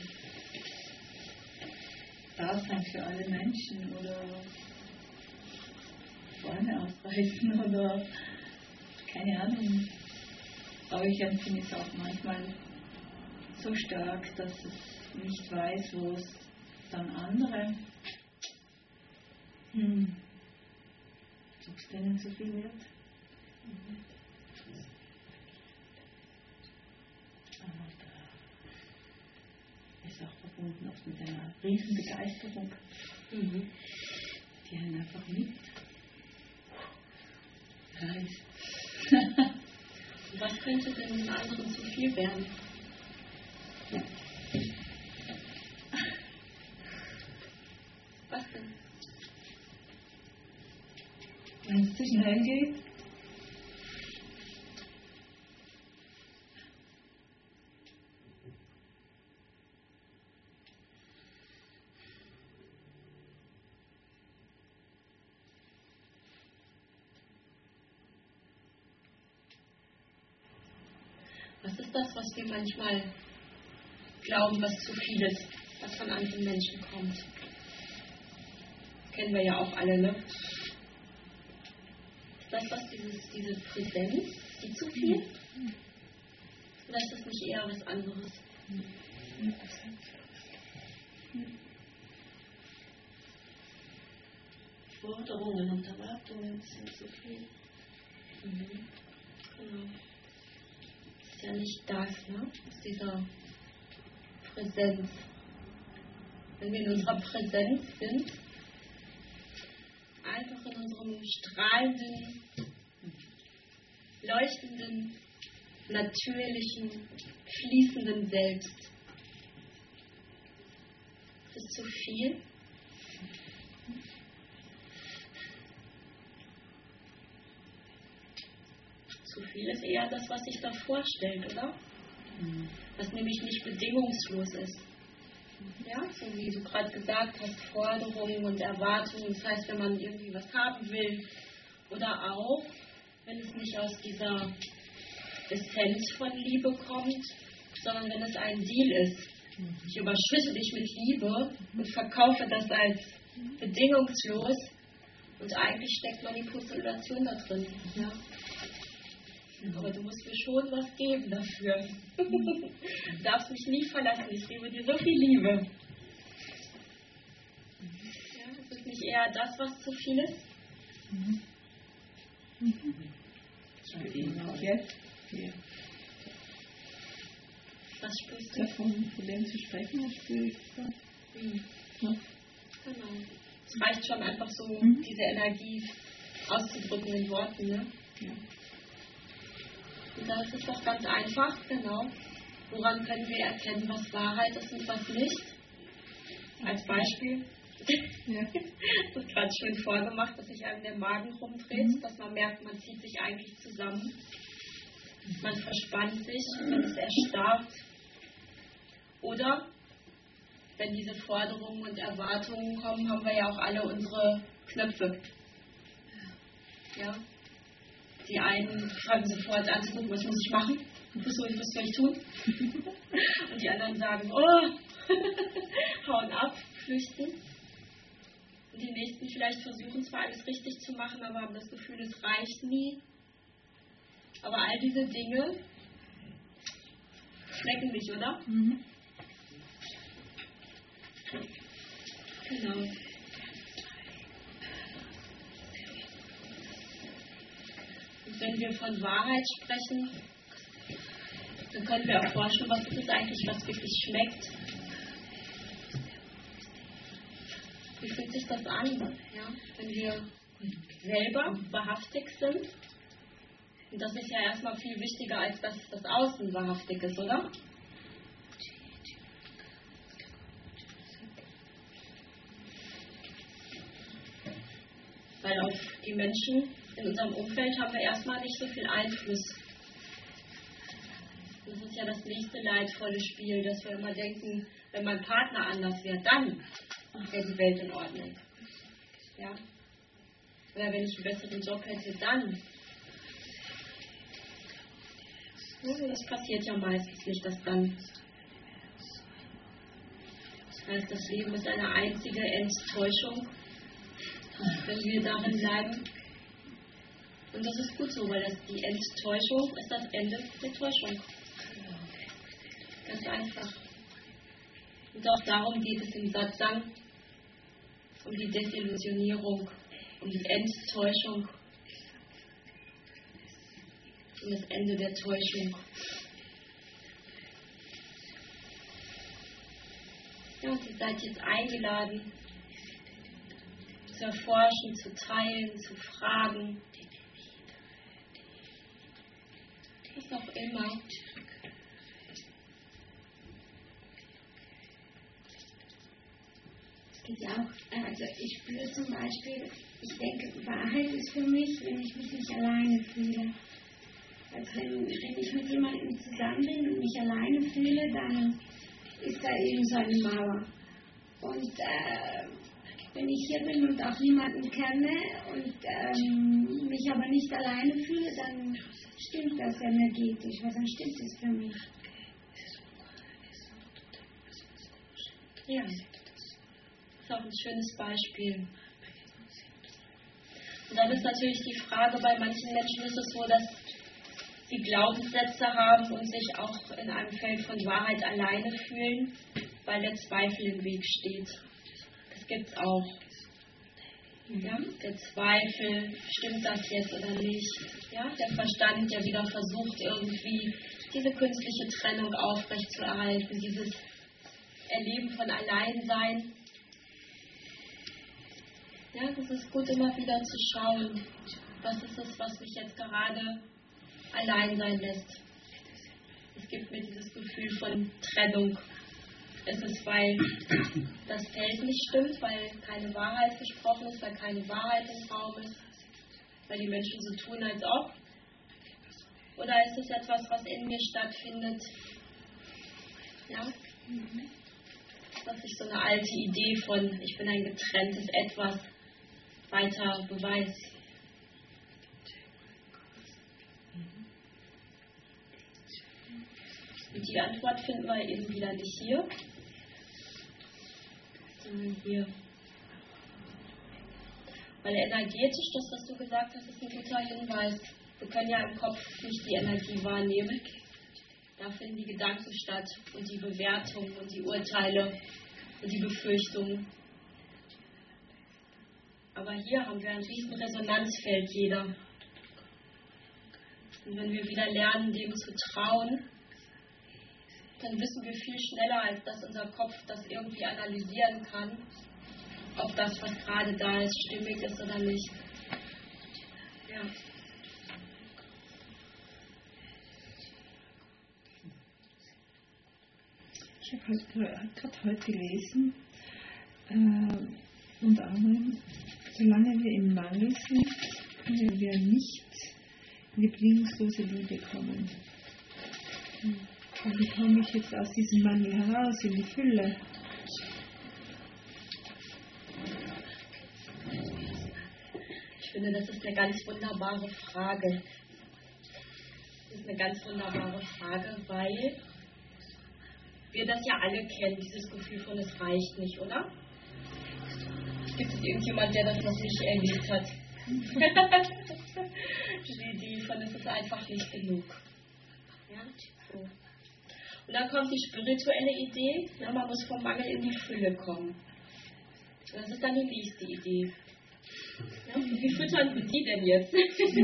da sein für alle Menschen oder Bäume ausreißen oder keine Ahnung. Aber ich empfinde es auch manchmal so stark, dass es nicht weiß, wo es dann andere, ob es denen zu viel wird. Aber da ist auch verbunden oft mit einer riesen Begeisterung. Die einen einfach mit. Was könnte denn den anderen zu viel werden? Was denn? Wenn es zu schnell geht, Was ist das, was wir manchmal glauben, was zu viel ist, was von anderen Menschen kommt? Das kennen wir ja auch alle, ne? Ist das diese Präsenz, die zu viel? Oder ist das nicht eher was anderes? Forderungen und Erwartungen sind zu viel. Genau. Ist ja nicht das, ne? Aus dieser Präsenz. Wenn wir in unserer Präsenz sind, einfach in unserem strahlenden, leuchtenden, natürlichen, fließenden Selbst. Das ist zu viel. Zu viel ist eher das, was sich da vorstellt, oder? Was nämlich nicht bedingungslos ist. Ja, so wie du gerade gesagt hast, Forderungen und Erwartungen. Das heißt, wenn man irgendwie was haben will oder auch, wenn es nicht aus dieser Essenz von Liebe kommt, sondern wenn es ein Deal ist. Ich überschütte dich mit Liebe und verkaufe das als bedingungslos und eigentlich steckt Manipulation da drin. Ja? Aber du musst mir schon was geben dafür. Du darfst mich nie verlassen. Ich gebe dir so viel Liebe. Ja, ist es nicht eher das, was zu viel ist? Genau. Jetzt? Ja. Was spürst du? Davon, von dem zu sprechen, was spüre ich so. Ja. Genau. Es reicht schon einfach so, diese Energie auszudrücken in Worten. Ne? Ja. Und da ist es doch ganz einfach, genau. Woran können wir erkennen, was Wahrheit ist und was nicht? Als Beispiel. ja. Das ist gerade schön vorgemacht, dass sich einem der Magen rumdreht, dass man merkt, man zieht sich eigentlich zusammen. Man verspannt sich, man ist erstarrt. Oder, wenn diese Forderungen und Erwartungen kommen, haben wir ja auch alle unsere Knöpfe. Ja? Die einen fangen sofort an zu gucken, was muss ich machen? Was soll ich tun? Und die anderen sagen, oh, hauen ab, flüchten. Und die nächsten vielleicht versuchen zwar alles richtig zu machen, aber haben das Gefühl, es reicht nie. Aber all diese Dinge schmecken nicht, oder? Genau. Und wenn wir von Wahrheit sprechen, dann können wir erforschen, was ist es eigentlich, was wirklich schmeckt. Wie fühlt sich das an, ja? Wenn wir selber wahrhaftig sind? Und das ist ja erstmal viel wichtiger, als dass das Außen wahrhaftig ist, oder? Weil auf die Menschen in unserem Umfeld haben wir erstmal nicht so viel Einfluss. Das ist ja das nächste leidvolle Spiel, dass wir immer denken, wenn mein Partner anders wäre, dann wäre die Welt in Ordnung. Ja? Oder wenn ich einen besseren Job hätte, dann. Das passiert ja meistens nicht, das dann. Das heißt, das Leben ist eine einzige Enttäuschung, wenn wir darin bleiben. Und das ist gut so, weil die Enttäuschung ist das Ende der Täuschung. Ganz einfach. Und auch darum geht es im Satsang, um die Desillusionierung, um die Enttäuschung, um das Ende der Täuschung. Ja, und ihr seid jetzt eingeladen, zu erforschen, zu teilen, zu fragen, was auch immer. Es geht ja auch, also ich spüre zum Beispiel, ich denke, Wahrheit ist für mich, wenn ich mich nicht alleine fühle. Also wenn ich mit jemandem zusammen bin und mich alleine fühle, dann ist da eben so eine Mauer. Und wenn ich hier bin und auch niemanden kenne und mich aber nicht alleine fühle, dann stimmt das energetisch, also dann stimmt es für mich. Ja, das ist auch ein schönes Beispiel. Und dann ist natürlich die Frage, bei manchen Menschen ist es so, dass sie Glaubenssätze haben und sich auch in einem Feld von Wahrheit alleine fühlen, weil der Zweifel im Weg steht. Das gibt es auch. Ja? Der Zweifel, stimmt das jetzt oder nicht? Ja? Der Verstand, der wieder versucht, irgendwie diese künstliche Trennung aufrechtzuerhalten, dieses Erleben von Alleinsein. Ja, das ist gut, immer wieder zu schauen, was ist es, was mich jetzt gerade allein sein lässt. Es gibt mir dieses Gefühl von Trennung. Ist es, weil das Feld nicht stimmt, weil keine Wahrheit gesprochen ist, weil keine Wahrheit im Raum ist, weil die Menschen so tun, als ob? Oder ist es etwas, was in mir stattfindet? Ja? Dass sich so eine alte Idee von, ich bin ein getrenntes Etwas, weiter beweist. Und die Antwort finden wir eben wieder nicht hier, sondern hier. Weil energetisch, das, was du gesagt hast, ist ein guter Hinweis. Wir können ja im Kopf nicht die Energie wahrnehmen. Da finden die Gedanken statt und die Bewertungen und die Urteile und die Befürchtungen. Aber hier haben wir ein riesen Resonanzfeld, jeder. Und wenn wir wieder lernen, dem zu trauen, dann wissen wir viel schneller, als dass unser Kopf das irgendwie analysieren kann, ob das, was gerade da ist, stimmig ist oder nicht. Ja. Ich habe gerade heute gelesen, unter anderem, solange wir im Mangel sind, können wir nicht in die bedingungslose Liebe kommen. Und wie komme ich jetzt aus diesem Mangel heraus, in die Fülle? Ich finde, das ist eine ganz wunderbare Frage. Das ist eine ganz wunderbare Frage, weil wir das ja alle kennen, dieses Gefühl von, es reicht nicht, oder? Gibt es irgendjemand, der das noch nicht erlebt hat? Die von, es ist einfach nicht genug. Ja? So. Und dann kommt die spirituelle Idee, ja, man muss vom Mangel in die Fülle kommen. Und das ist dann die nächste Idee. Ja, wie füttern wir die denn jetzt?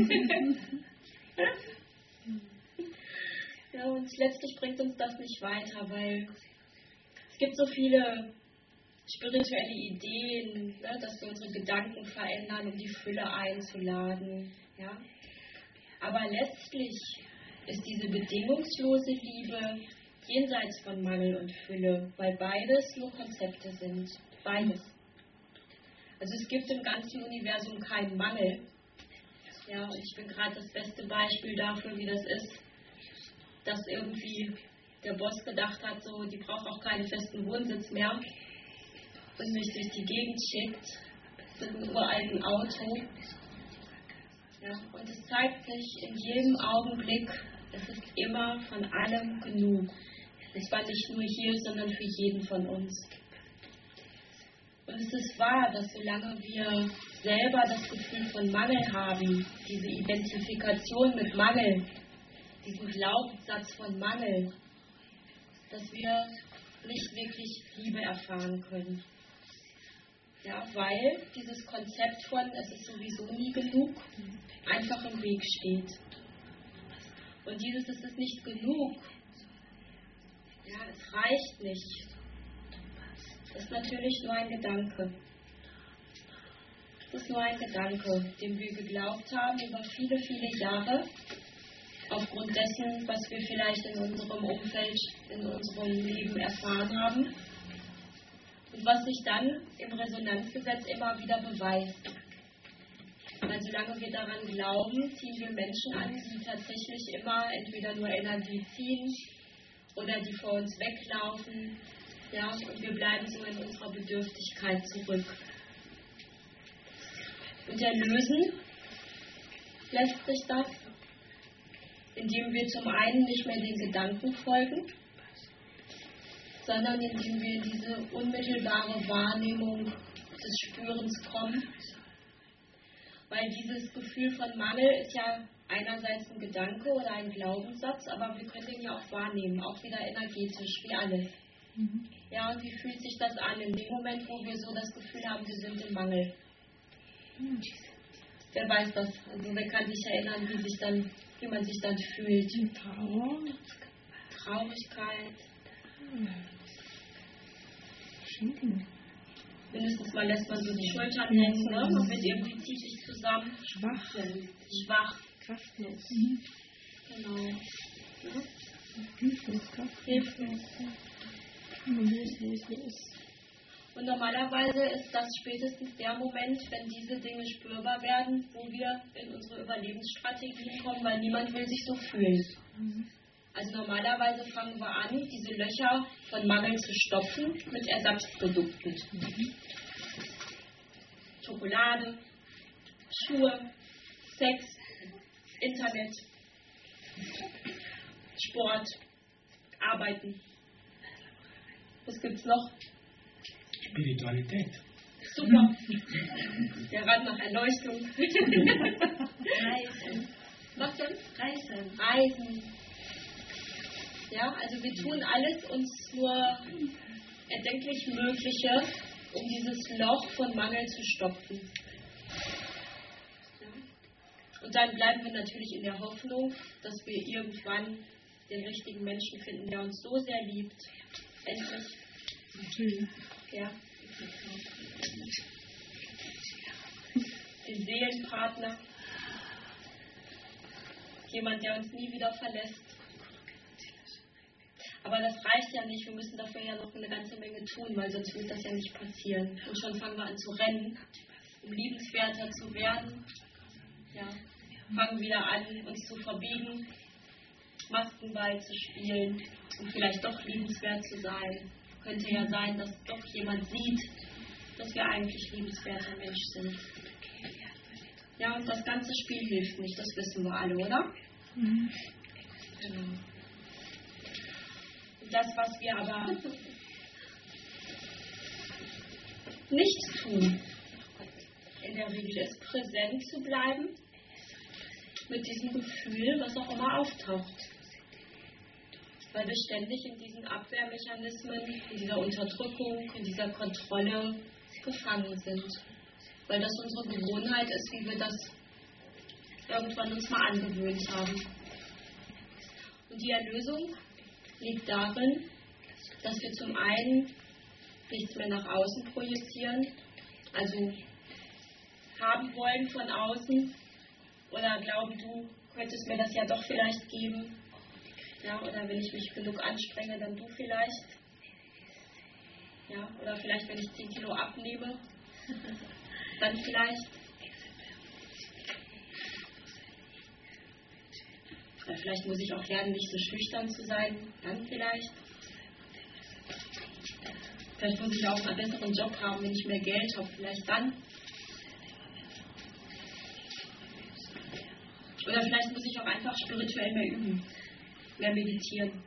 Ja, und letztlich bringt uns das nicht weiter, weil es gibt so viele spirituelle Ideen, ne, dass wir unsere Gedanken verändern, um die Fülle einzuladen. Ja? Aber letztlich ist diese bedingungslose Liebe jenseits von Mangel und Fülle, weil beides nur Konzepte sind. Beides. Also es gibt im ganzen Universum keinen Mangel. Ja, und ich bin gerade das beste Beispiel dafür, wie das ist, dass irgendwie der Boss gedacht hat, so, die braucht auch keinen festen Wohnsitz mehr und mich durch die Gegend schickt mit einem uralten Auto. Ja, und es zeigt sich in jedem Augenblick, es ist immer von allem genug. Und zwar nicht nur hier, sondern für jeden von uns. Und es ist wahr, dass solange wir selber das Gefühl von Mangel haben, diese Identifikation mit Mangel, diesen Glaubenssatz von Mangel, dass wir nicht wirklich Liebe erfahren können. Ja, weil dieses Konzept von es ist sowieso nie genug einfach im Weg steht. Und dieses es ist nicht genug, ja, es reicht nicht, das ist natürlich nur ein Gedanke. Das ist nur ein Gedanke, dem wir geglaubt haben über viele, viele Jahre, aufgrund dessen, was wir vielleicht in unserem Umfeld, in unserem Leben erfahren haben und was sich dann im Resonanzgesetz immer wieder beweist. Weil solange wir daran glauben, ziehen wir Menschen an, die tatsächlich immer entweder nur Energie ziehen oder die vor uns weglaufen, ja, und wir bleiben so in unserer Bedürftigkeit zurück. Und erlösen lässt sich das, indem wir zum einen nicht mehr den Gedanken folgen, sondern indem wir in diese unmittelbare Wahrnehmung des Spürens kommen. Weil dieses Gefühl von Mangel ist ja einerseits ein Gedanke oder ein Glaubenssatz, aber wir können den ja auch wahrnehmen, auch wieder energetisch, wie alles. Ja, und wie fühlt sich das an in dem Moment, wo wir so das Gefühl haben, wir sind im Mangel? Wer weiß das? Also wer kann sich erinnern, wie man sich dann fühlt? Trauer. Traurigkeit. Schinken. Mindestens mal lässt man so die Schultern hängen, ne? Man wird irgendwie zieht sich zusammen. Schwach. Kraftlos. Genau. Ja? Hilflos. Los. Und normalerweise ist das spätestens der Moment, wenn diese Dinge spürbar werden, wo wir in unsere Überlebensstrategien kommen, weil niemand will sich so fühlen. Also normalerweise fangen wir an, diese Löcher von Mangel zu stopfen mit Ersatzprodukten. Schokolade, Schuhe, Sex, Internet, Sport, Arbeiten. Was gibt's noch? Spiritualität. Super. Der Rat nach Erleuchtung. Reisen. Was denn? Reisen. Reisen. Ja, also wir tun alles uns nur erdenklich Mögliche, um dieses Loch von Mangel zu stopfen. Ja. Und dann bleiben wir natürlich in der Hoffnung, dass wir irgendwann den richtigen Menschen finden, der uns so sehr liebt. Endlich. Ja. Den Seelenpartner. Jemand, der uns nie wieder verlässt. Aber das reicht ja nicht, wir müssen dafür ja noch eine ganze Menge tun, weil sonst wird das ja nicht passieren. Und schon fangen wir an zu rennen, um liebenswerter zu werden. Ja. Fangen wieder an, uns zu verbiegen, Maskenball zu spielen, um vielleicht doch liebenswert zu sein. Könnte ja sein, dass doch jemand sieht, dass wir eigentlich liebenswerter Mensch sind. Ja, und das ganze Spiel hilft nicht, das wissen wir alle, oder? Genau. Das, was wir aber nicht tun, in der Regel ist präsent zu bleiben mit diesem Gefühl, was auch immer auftaucht. Weil wir ständig in diesen Abwehrmechanismen, in dieser Unterdrückung, in dieser Kontrolle gefangen sind. Weil das unsere Gewohnheit ist, wie wir das irgendwann uns mal angewöhnt haben. Und die Erlösung liegt darin, dass wir zum einen nichts mehr nach außen projizieren, also haben wollen von außen oder glauben, du könntest mir das ja doch vielleicht geben, ja, oder wenn ich mich genug anstrenge, dann du vielleicht, ja, oder vielleicht wenn ich 10 Kilo abnehme, dann vielleicht. Oder vielleicht muss ich auch lernen, nicht so schüchtern zu sein. Dann vielleicht. Vielleicht muss ich auch einen besseren Job haben, wenn ich mehr Geld habe. Vielleicht dann. Oder vielleicht muss ich auch einfach spirituell mehr üben. Mehr meditieren.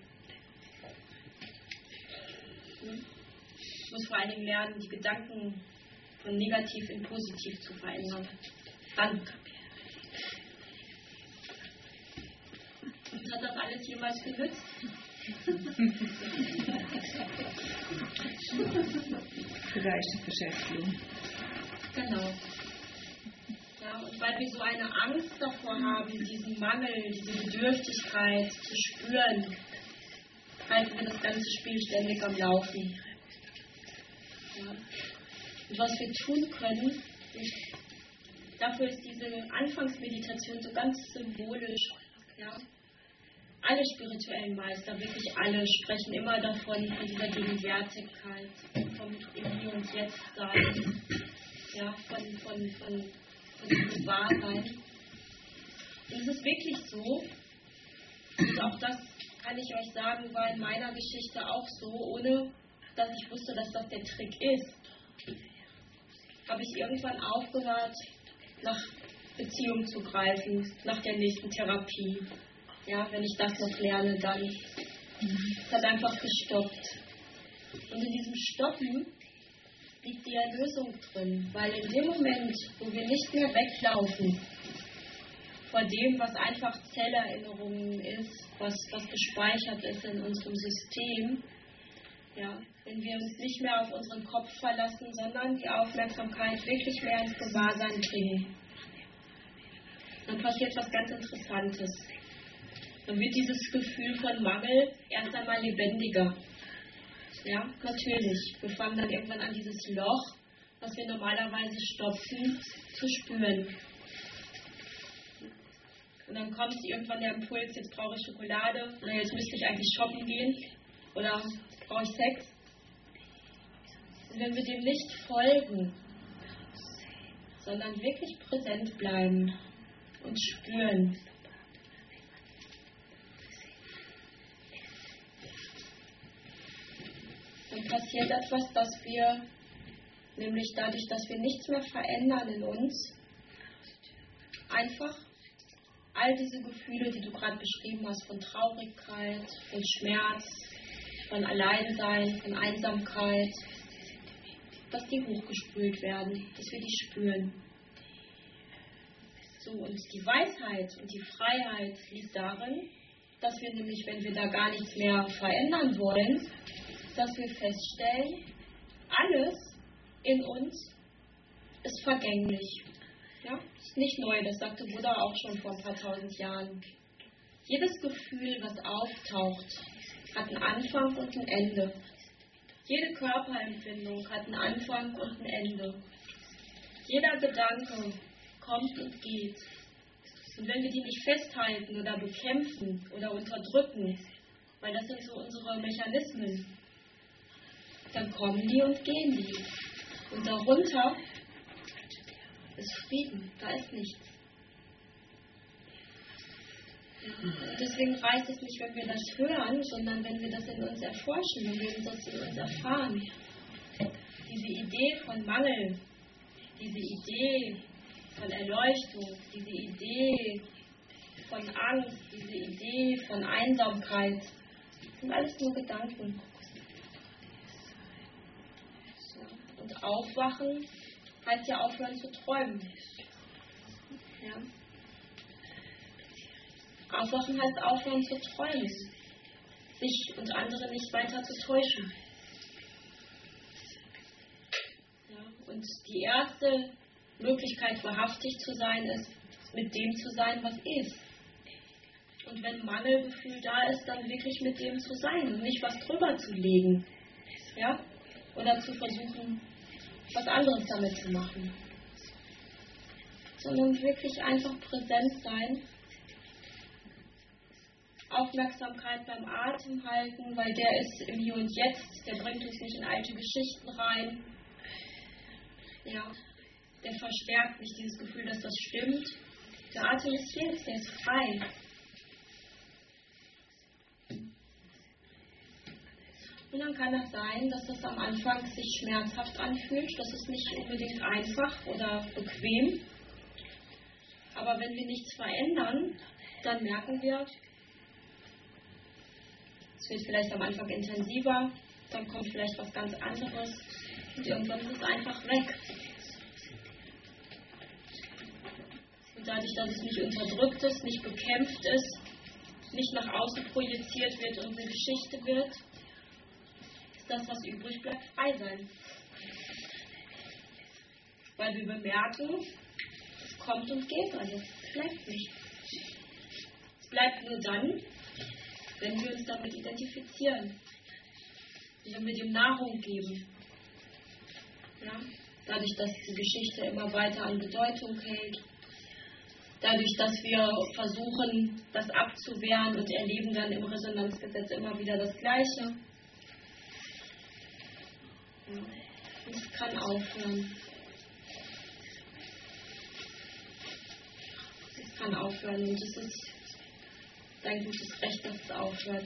Ich muss vor allen Dingen lernen, die Gedanken von negativ in positiv zu verändern. Dann. Und hat das alles jemals genützt? Vielleicht eine Beschäftigung. Genau. Ja, und weil wir so eine Angst davor haben, diesen Mangel, diese Bedürftigkeit zu spüren, halten wir das ganze Spiel ständig am Laufen. Ja. Und was wir tun können, dafür ist diese Anfangsmeditation so ganz symbolisch. Ja. Alle spirituellen Meister, wirklich alle, sprechen immer davon, von dieser Gegenwärtigkeit, vom im Hier und Jetzt sein, ja, von diesem Wahrsein. Und es ist wirklich so, und auch das kann ich euch sagen, war in meiner Geschichte auch so, ohne dass ich wusste, dass das der Trick ist, habe ich irgendwann aufgehört, nach Beziehung zu greifen, nach der nächsten Therapie. Ja, wenn ich das noch lerne, dann. Es hat einfach gestoppt. Und in diesem Stoppen liegt die Erlösung drin, weil in dem Moment, wo wir nicht mehr weglaufen vor dem, was einfach Zellerinnerungen ist, was gespeichert ist in unserem System, ja, wenn wir uns nicht mehr auf unseren Kopf verlassen, sondern die Aufmerksamkeit wirklich mehr ins Gewahrsein bringen, dann passiert was ganz Interessantes. Dann wird dieses Gefühl von Mangel erst einmal lebendiger. Ja, natürlich. Wir fangen dann irgendwann an, dieses Loch, was wir normalerweise stopfen, zu spüren. Und dann kommt irgendwann der Impuls, jetzt brauche ich Schokolade, oder jetzt müsste ich eigentlich shoppen gehen, oder brauche ich Sex. Und wenn wir dem nicht folgen, sondern wirklich präsent bleiben und spüren, dann passiert etwas, dass wir, nämlich dadurch, dass wir nichts mehr verändern in uns, einfach all diese Gefühle, die du gerade beschrieben hast, von Traurigkeit, von Schmerz, von Alleinsein, von Einsamkeit, dass die hochgespült werden, dass wir die spüren. So, und die Weisheit und die Freiheit liegt darin, dass wir nämlich, wenn wir da gar nichts mehr verändern wollen, dass wir feststellen, alles in uns ist vergänglich. Ja? Ist nicht neu, das sagte Buddha auch schon vor ein paar tausend Jahren. Jedes Gefühl, was auftaucht, hat einen Anfang und ein Ende. Jede Körperempfindung hat einen Anfang und ein Ende. Jeder Gedanke kommt und geht. Und wenn wir die nicht festhalten oder bekämpfen oder unterdrücken, weil das sind so unsere Mechanismen, dann kommen die und gehen die. Und darunter ist Frieden, da ist nichts. Ja, und deswegen reicht es nicht, wenn wir das hören, sondern wenn wir das in uns erforschen, wenn wir das in uns erfahren. Diese Idee von Mangel, diese Idee von Erleuchtung, diese Idee von Angst, diese Idee von Einsamkeit, das sind alles nur Gedanken. Und aufwachen heißt ja aufhören zu träumen. Ja. Aufwachen heißt aufhören zu träumen. Sich und andere nicht weiter zu täuschen. Ja. Und die erste Möglichkeit, wahrhaftig zu sein, ist, mit dem zu sein, was ist. Und wenn Mangelgefühl da ist, dann wirklich mit dem zu sein und nicht was drüber zu legen. Ja? Oder zu versuchen, was anderes damit zu machen. Sondern wirklich einfach präsent sein. Aufmerksamkeit beim Atem halten, weil der ist im Hier und Jetzt, der bringt uns nicht in alte Geschichten rein. Ja, der verstärkt nicht dieses Gefühl, dass das stimmt. Der Atem ist jetzt, der ist frei. Und dann kann es sein, dass das am Anfang sich schmerzhaft anfühlt. Das ist nicht unbedingt einfach oder bequem. Aber wenn wir nichts verändern, dann merken wir, es wird vielleicht am Anfang intensiver, dann kommt vielleicht was ganz anderes und irgendwann ist es einfach weg. Und dadurch, dass es nicht unterdrückt ist, nicht bekämpft ist, nicht nach außen projiziert wird und eine Geschichte wird, ist das, was übrig bleibt, frei sein. Weil wir bemerken, es kommt und geht alles, es bleibt nicht. Es bleibt nur dann, wenn wir uns damit identifizieren, wenn wir dem Nahrung geben. Ja? Dadurch, dass die Geschichte immer weiter an Bedeutung hält, dadurch, dass wir versuchen, das abzuwehren und erleben dann im Resonanzgesetz immer wieder das Gleiche. Ja. Es kann aufhören. Es kann aufhören und es ist dein gutes Recht, dass es aufhört.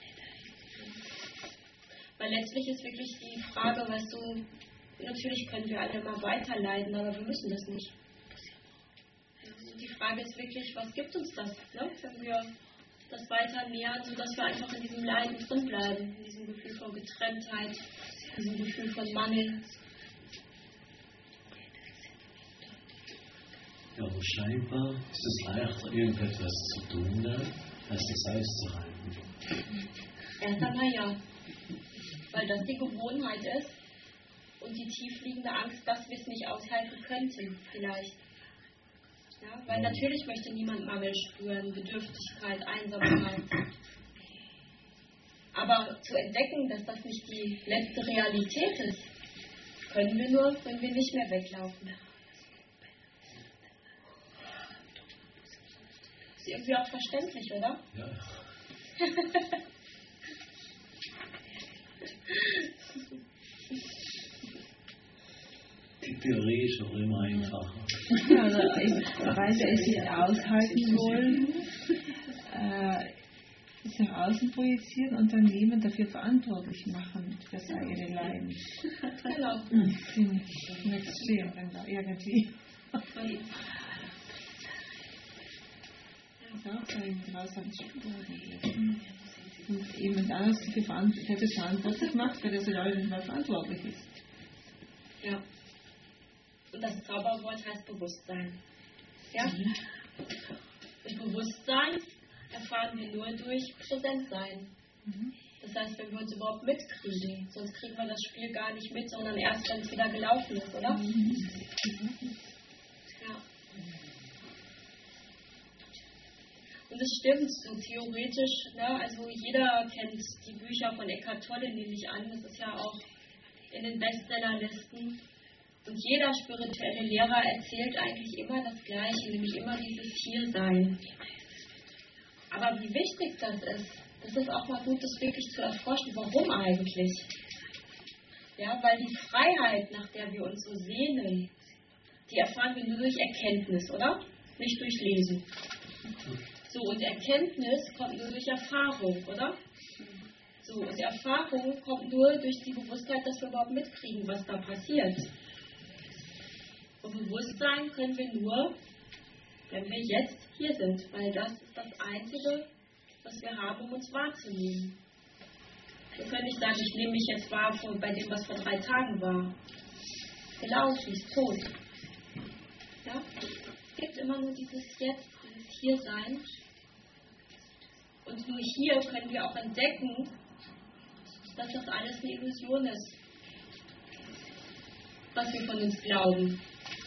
Weil letztlich ist wirklich die Frage, weißt du, natürlich können wir alle mal weiterleiden, aber wir müssen das nicht. Die Frage ist wirklich, was gibt uns das, ne? Wenn wir das weiter nähern, sodass wir einfach in diesem Leiden drin bleiben, in diesem Gefühl von Getrenntheit, in diesem Gefühl von Mangel. Ja, aber scheinbar ist es leichter, irgendetwas zu tun, als das auszuhalten. Erst einmal ja, weil das die Gewohnheit ist und die tiefliegende Angst, dass wir es nicht aushalten könnten, vielleicht. Ja, weil natürlich möchte niemand Mangel spüren, Bedürftigkeit, Einsamkeit. Aber zu entdecken, dass das nicht die letzte Realität ist, können wir nur, wenn wir nicht mehr weglaufen. Ist irgendwie auch verständlich, oder? Ja. Die Theorie ist auch immer einfacher. Also, weil wir es nicht aushalten wollen, es nach außen projizieren und dann jemand dafür verantwortlich machen für das eigene Leiden. Genau. Extrem irgendwie. Das ist auch so ein grausames Spiel. Und jemand anderes dafür verantwortlich macht, für das er nicht mal verantwortlich ist. Ja. Und das Zauberwort heißt Bewusstsein. Ja? Und Bewusstsein erfahren wir nur durch Präsentsein. Das heißt, wenn wir uns überhaupt mitkriegen, sonst kriegen wir das Spiel gar nicht mit, sondern erst, wenn es wieder gelaufen ist, oder? Ja. Und es stimmt, so theoretisch, ne? Also jeder kennt die Bücher von Eckhart Tolle, nehme ich an, das ist ja auch in den Bestsellerlisten. Und jeder spirituelle Lehrer erzählt eigentlich immer das Gleiche, nämlich immer dieses Hiersein. Aber wie wichtig das ist auch mal gut, das wirklich zu erforschen. Warum eigentlich? Ja, weil die Freiheit, nach der wir uns so sehnen, die erfahren wir nur durch Erkenntnis, oder? Nicht durch Lesen. So, und Erkenntnis kommt nur durch Erfahrung, oder? So, und Erfahrung kommt nur durch die Bewusstheit, dass wir überhaupt mitkriegen, was da passiert. Und Bewusstsein können wir nur, wenn wir jetzt hier sind, weil das ist das Einzige, was wir haben, um uns wahrzunehmen. Wir können nicht sagen, ich nehme mich jetzt wahr bei dem, was vor 3 Tagen war. Gelaufen, ist tot. Ja? Es gibt immer nur dieses Jetzt, dieses Hiersein. Und nur hier können wir auch entdecken, dass das alles eine Illusion ist, was wir von uns glauben.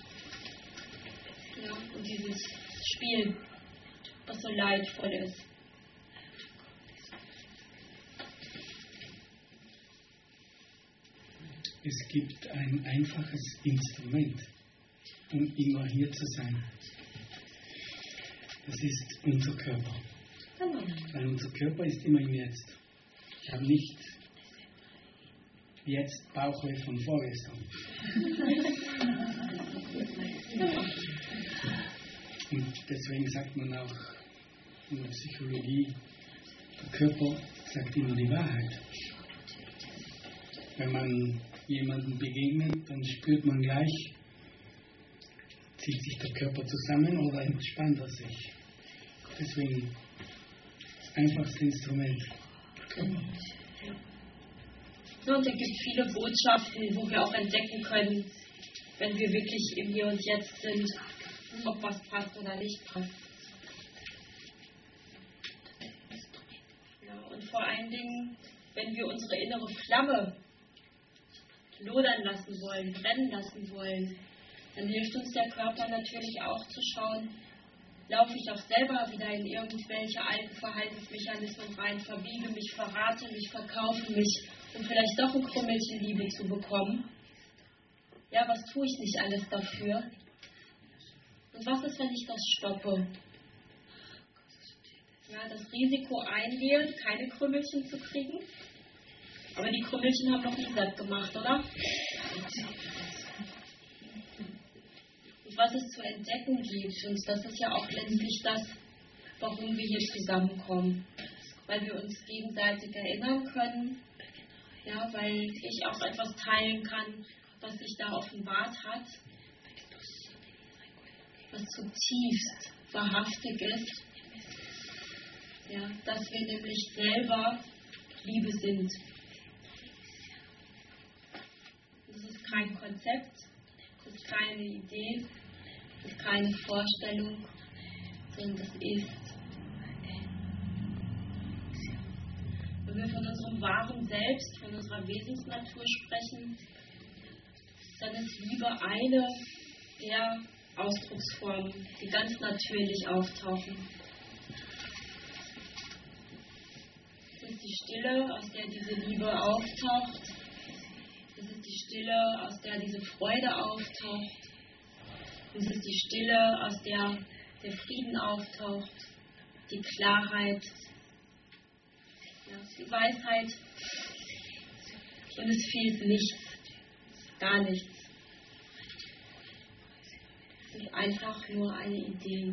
Ja, und dieses Spiel, was so leidvoll ist. Es gibt ein einfaches Instrument, um immer hier zu sein. Das ist unser Körper. Genau. Weil unser Körper ist immer im Jetzt. Ich habe nicht jetzt Bauchweh von vorgestern. Und deswegen sagt man auch in der Psychologie, der Körper sagt immer die Wahrheit. Wenn man jemandem begegnet, dann spürt man gleich, zieht sich der Körper zusammen oder entspannt er sich. Deswegen das einfachste Instrument. Körper. Ja, und es gibt viele Botschaften, wo wir auch entdecken können, wenn wir wirklich im Hier und Jetzt sind, ob was passt oder nicht passt. Und vor allen Dingen, wenn wir unsere innere Flamme lodern lassen wollen, brennen lassen wollen, dann hilft uns der Körper natürlich auch zu schauen, laufe ich auch selber wieder in irgendwelche alten Verhaltensmechanismen rein, verbiege mich, verrate mich, verkaufe mich, um vielleicht doch ein Krümmelchen Liebe zu bekommen. Ja, was tue ich nicht alles dafür? Und was ist, wenn ich das stoppe? Ja, das Risiko eingehe, keine Krümmelchen zu kriegen. Aber die Krümmelchen haben noch nie satt gemacht, oder? Und was es zu entdecken gibt, und das ist ja auch letztlich das, warum wir hier zusammenkommen. Weil wir uns gegenseitig erinnern können, ja, weil ich auch etwas teilen kann, was sich da offenbart hat, was zutiefst wahrhaftig ist, ja, dass wir nämlich selber Liebe sind. Das ist kein Konzept, das ist keine Idee, das ist keine Vorstellung, sondern das ist. Wenn wir von unserem wahren Selbst, von unserer Wesensnatur sprechen, dann ist Liebe eine der Ausdrucksformen, die ganz natürlich auftauchen. Das ist die Stille, aus der diese Liebe auftaucht. Das ist die Stille, aus der diese Freude auftaucht. Das ist die Stille, aus der der Frieden auftaucht, die Klarheit, ja, die Weisheit. Und es fehlt nichts, gar nichts. Es ist einfach nur eine Idee.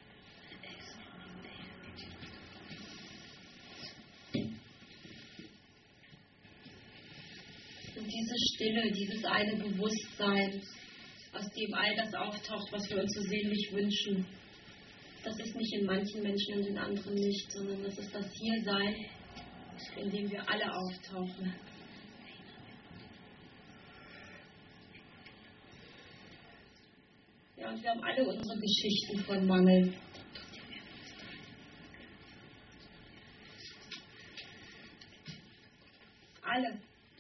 Und diese Stille, dieses eine Bewusstsein, aus dem all das auftaucht, was wir uns so sehnlich wünschen, das ist nicht in manchen Menschen und in anderen nicht, sondern das ist das Hiersein, in dem wir alle auftauchen. Ja, und wir haben alle unsere Geschichten von Mangel. Alle.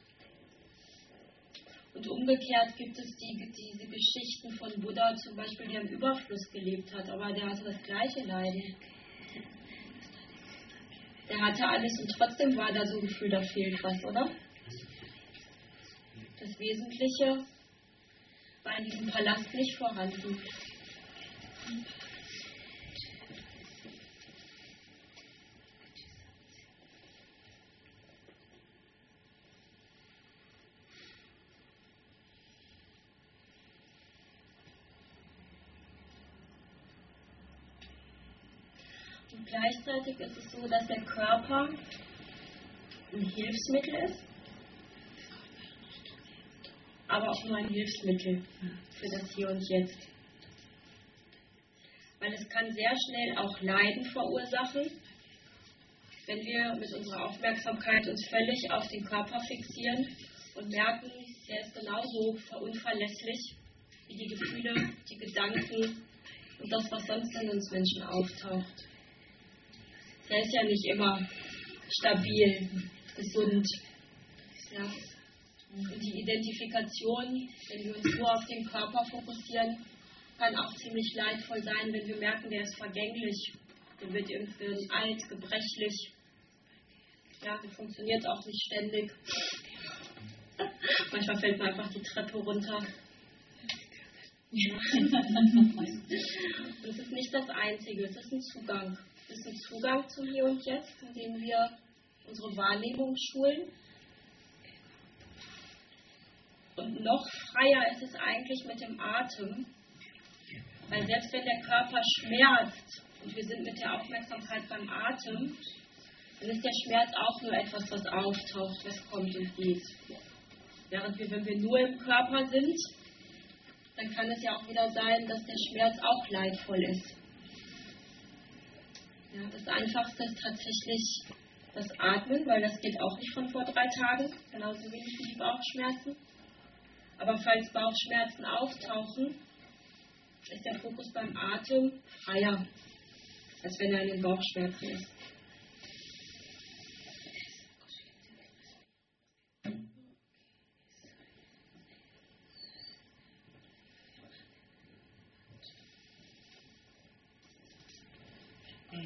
Und umgekehrt gibt es diese Geschichten von Buddha zum Beispiel, der im Überfluss gelebt hat, aber der hatte das gleiche Leiden. Der hatte alles und trotzdem war da so ein Gefühl, da fehlt was, oder? Das Wesentliche war in diesem Palast nicht vorhanden. Und gleichzeitig ist es so, dass der Körper ein Hilfsmittel ist, aber auch nur ein Hilfsmittel für das Hier und Jetzt. Weil es kann sehr schnell auch Leiden verursachen, wenn wir mit unserer Aufmerksamkeit uns völlig auf den Körper fixieren und merken, der ist genauso unverlässlich wie die Gefühle, die Gedanken und das, was sonst in uns Menschen auftaucht. Der ist ja nicht immer stabil, gesund. Ja. Und die Identifikation, wenn wir uns nur auf den Körper fokussieren, kann auch ziemlich leidvoll sein, wenn wir merken, der ist vergänglich, der wird irgendwie alt, gebrechlich. Ja, der funktioniert auch nicht ständig. Manchmal fällt man einfach die Treppe runter. Und es ist nicht das Einzige, es ist ein Zugang. Es ist ein Zugang zum Hier und Jetzt, in dem wir unsere Wahrnehmung schulen. Und noch freier ist es eigentlich mit dem Atem, weil selbst wenn der Körper schmerzt und wir sind mit der Aufmerksamkeit beim Atem, dann ist der Schmerz auch nur etwas, was auftaucht, was kommt und geht. Während wenn wir nur im Körper sind, dann kann es ja auch wieder sein, dass der Schmerz auch leidvoll ist. Ja, das Einfachste ist tatsächlich das Atmen, weil das geht auch nicht von vor 3 Tagen, genauso wenig wie die Bauchschmerzen. Aber falls Bauchschmerzen auftauchen, ist der Fokus beim Atem freier, als wenn er in den Bauchschmerzen ist.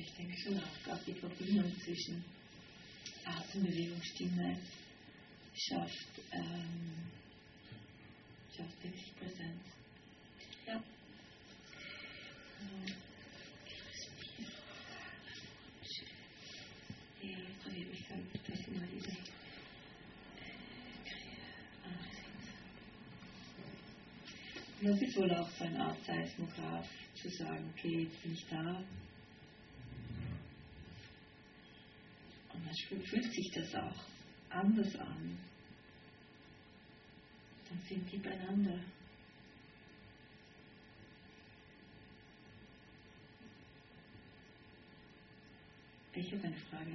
ich denke schon auch, gerade die Verbindung zwischen Atembewegung, Stimme schafft wirklich Präsenz. Ja. Die Ewigkeit, das ist immer diese. Das ist wohl auch so eine Art Seismograph, zu sagen, okay, jetzt bin ich da. Und dann fühlt sich das auch anders an. Dann sind die beieinander. Ich habe eine Frage.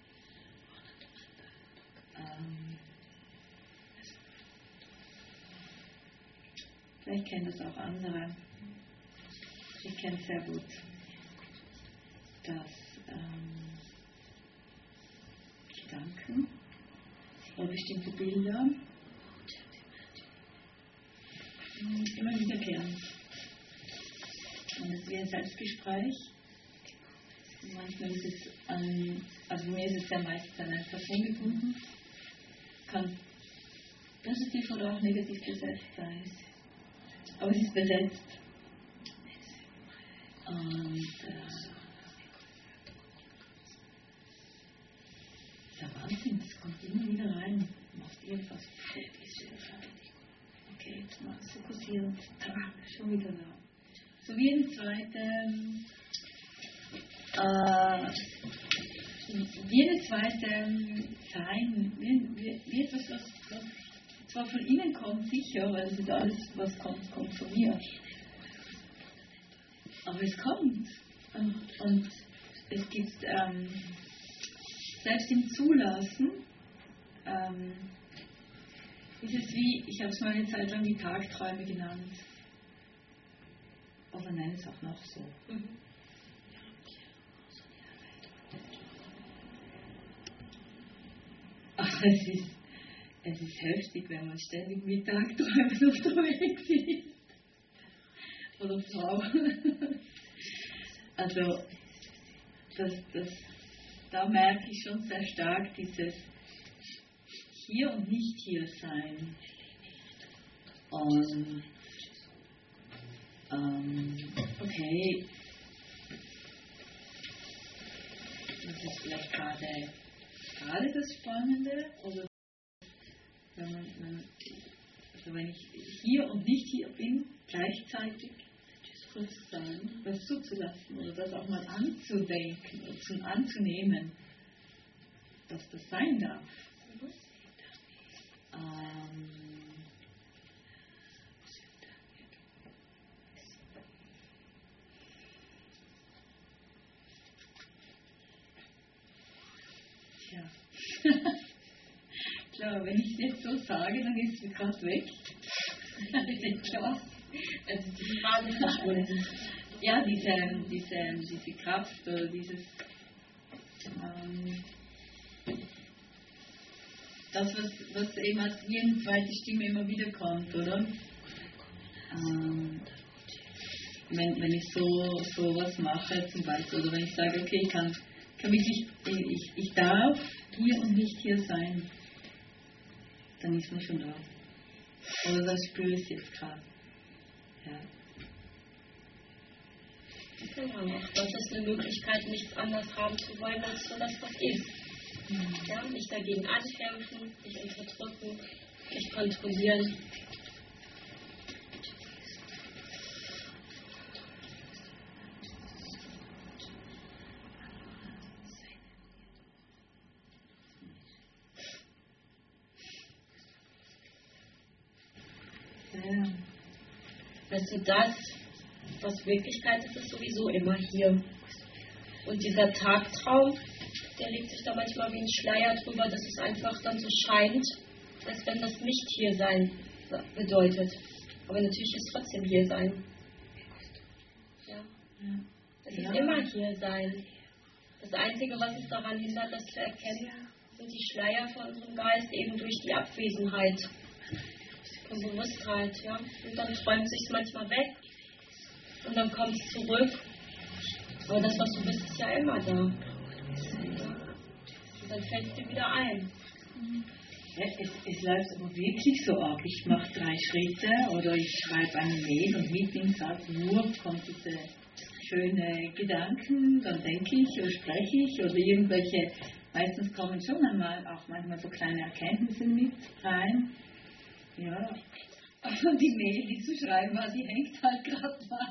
Vielleicht kennen das auch andere. Ich kenne sehr gut, dass Gedanken oder bestimmte Bilder immer wiederkehren. Und es ist wie ein Selbstgespräch. Und manchmal ist es also bei mir ist es ja meistens an eine Person gebunden. Kann positiv oder auch negativ besetzt sein. Aber es ist besetzt. Und der Wahnsinn, das kommt immer wieder rein. Macht irgendwas. Okay, jetzt mal fokussieren. Schon wieder da. So wie eine zweite Sein, wie etwas, was zwar von innen kommt, sicher, weil es ist alles, was kommt, kommt von mir. Aber es kommt. Und es gibt, selbst im Zulassen, ist es wie, ich habe es mal eine Zeit lang die Tagträume genannt. Oder nenne es auch noch so. Aber es ist heftig, wenn man ständig mit Tagträumen unterwegs ist. Oder Frau. Also, da merke ich schon sehr stark dieses Hier und nicht hier sein. Und okay, das ist vielleicht gerade das Spannende, oder wenn ich hier und nicht hier bin, gleichzeitig kurz sein, das zuzulassen oder das auch mal anzudenken und anzunehmen, dass das sein darf. Klar, wenn ich es jetzt so sage, dann ist es gerade weg. Klar. Also die Frage ist verschwunden. Ja, diese Kraft oder dieses das, was eben als jede zweite Stimme immer wieder kommt, oder? Wenn ich so was mache zum Beispiel, oder wenn ich sage, okay, ich kann wirklich, ich darf hier und nicht hier sein, dann ist man schon da. Oder das spüre ich jetzt gerade. Ja. Genau, das ist eine Möglichkeit, nichts anderes haben zu wollen, als so das, was ist. Ja, nicht dagegen ankämpfen, nicht unterdrücken, nicht kontrollieren. Ja. Weißt du, das, was Wirklichkeit ist, ist sowieso immer hier. Und dieser Tagtraum, der legt sich da manchmal wie ein Schleier drüber, dass es einfach dann so scheint, als wenn das nicht hier sein bedeutet. Aber natürlich ist trotzdem hier sein. Ja. Es ist immer hier sein. Das Einzige, was uns daran hindert, das zu erkennen, sind die Schleier von unserem Geist, eben durch die Abwesenheit von Bewusstheit. Ja? Und dann träumt sich es manchmal weg und dann kommt es zurück. Aber das, was du bist, ist ja immer da. Und dann fällt es dir wieder ein. Ja, es läuft aber wirklich so ab. Ich mache 3 Schritte oder ich schreibe eine Mail und mit dem Satz kommt diese schöne Gedanken, dann denke ich oder spreche ich oder irgendwelche, meistens kommen schon einmal auch manchmal so kleine Erkenntnisse mit rein. Ja, also die Mail, die zu schreiben war, die hängt halt gerade mal.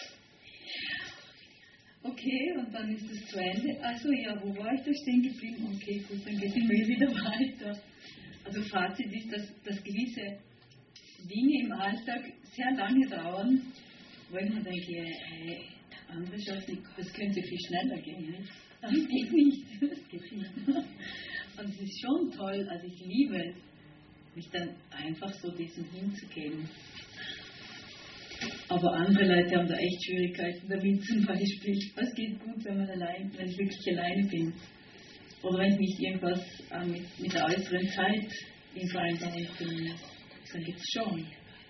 Okay, und dann ist es zu Ende. Also ja, wo war ich da stehen geblieben? Okay, gut, dann geht die Mail wieder weiter. Also Fazit ist, dass gewisse Dinge im Alltag sehr lange dauern, wo ich mir denke, hey, andere schaffen, das könnte viel schneller gehen. Ne? Das geht nicht. Das geht nicht. Und es ist schon toll, also ich liebe es, mich dann einfach so diesem hinzugeben. Aber andere Leute haben da echt Schwierigkeiten damit, zum Beispiel. Es geht gut, wenn ich wirklich alleine bin. Oder wenn ich nicht irgendwas mit der äußeren Zeit in Vereinbarung bin, dann geht es schon.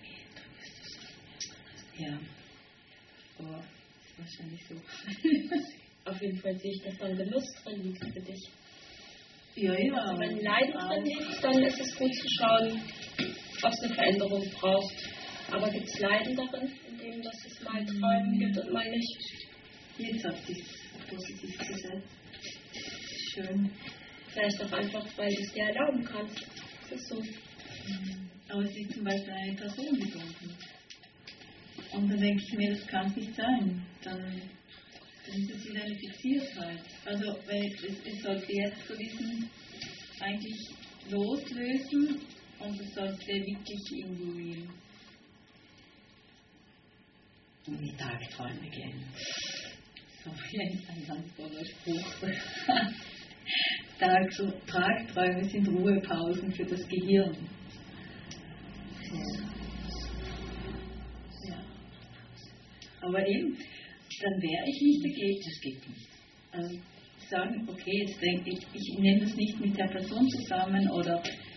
Ja, aber wahrscheinlich so. Auf jeden Fall sehe ich, dass da ein Genuss drin liegt für dich. Ja, ja. Also wenn Leiden drin liegt, dann ist es gut zu schauen, ob es eine Veränderung braucht. Aber gibt es Leiden darin, in dem dass es mal Träumen gibt und mal nicht? Jetzt hat sich positiv gesetzt. Schön. Vielleicht auch einfach, weil du es dir erlauben kannst. Das ist so. Aber es ist zum Beispiel eine Person gebunden. Und dann denke ich mir, das kann es nicht sein. Dann ist es wieder eine Fixiertheit. Also es sollte jetzt so diesen eigentlich loslösen und es sollte wirklich in die Tagträume gehen. So ein ganz toller Spruch. Tagträume sind Ruhepausen für das Gehirn. Ja. Aber eben, dann wäre ich nicht dagegen, das geht nicht. Also sagen, okay, jetzt denke ich nehme das nicht mit der Person zusammen oder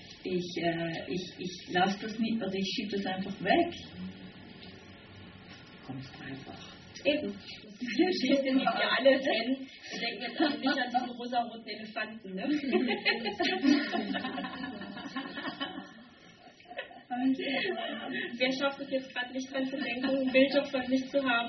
ich lasse das nicht, oder ich schiebe das einfach weg. Kommt einfach. Eben. Das sind die wir alle kennen. Wir denken jetzt also nicht an diesen rosaroten Elefanten, ne? Wer schafft es jetzt gerade nicht dran zu denken, ein Bild davon nicht zu haben?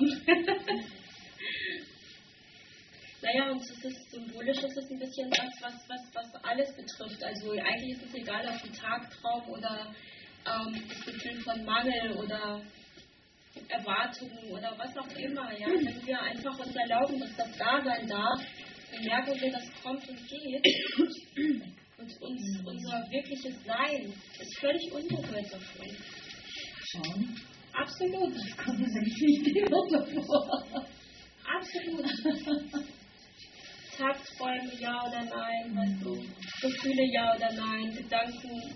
Naja, und es ist symbolisch, ist es ein bisschen was alles betrifft. Also eigentlich ist es egal, ob ein Tagtraum oder das Gefühl von Mangel oder Erwartungen oder was auch immer. Ja? Wenn wir einfach uns erlauben, dass das da sein darf, dann merken wir, das kommt und geht. Und unser wirkliches Sein ist völlig unberührt davon. Schon. Absolut. Das kommt mir nämlich nicht immer vor. Absolut. Tagträume, ja oder nein, weißt du, Gefühle, ja oder nein, Gedanken.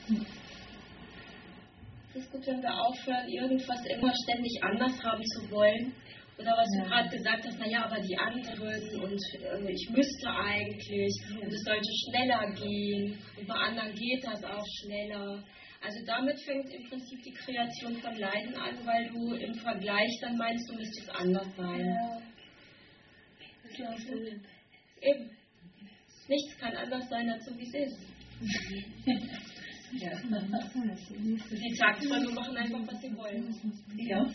Es ist gut, wenn wir aufhören, irgendwas immer ständig anders haben zu wollen. Oder was du gerade gesagt hast, naja, aber die anderen und ich müsste eigentlich und es sollte schneller gehen und bei anderen geht das auch schneller. Also damit fängt im Prinzip die Kreation von Leiden an, weil du im Vergleich dann meinst, du müsstest anders sein. Ja. Eben. Nichts kann anders sein, als so wie es ist. Ja. Die Tagträume machen einfach, was sie wollen. Ja.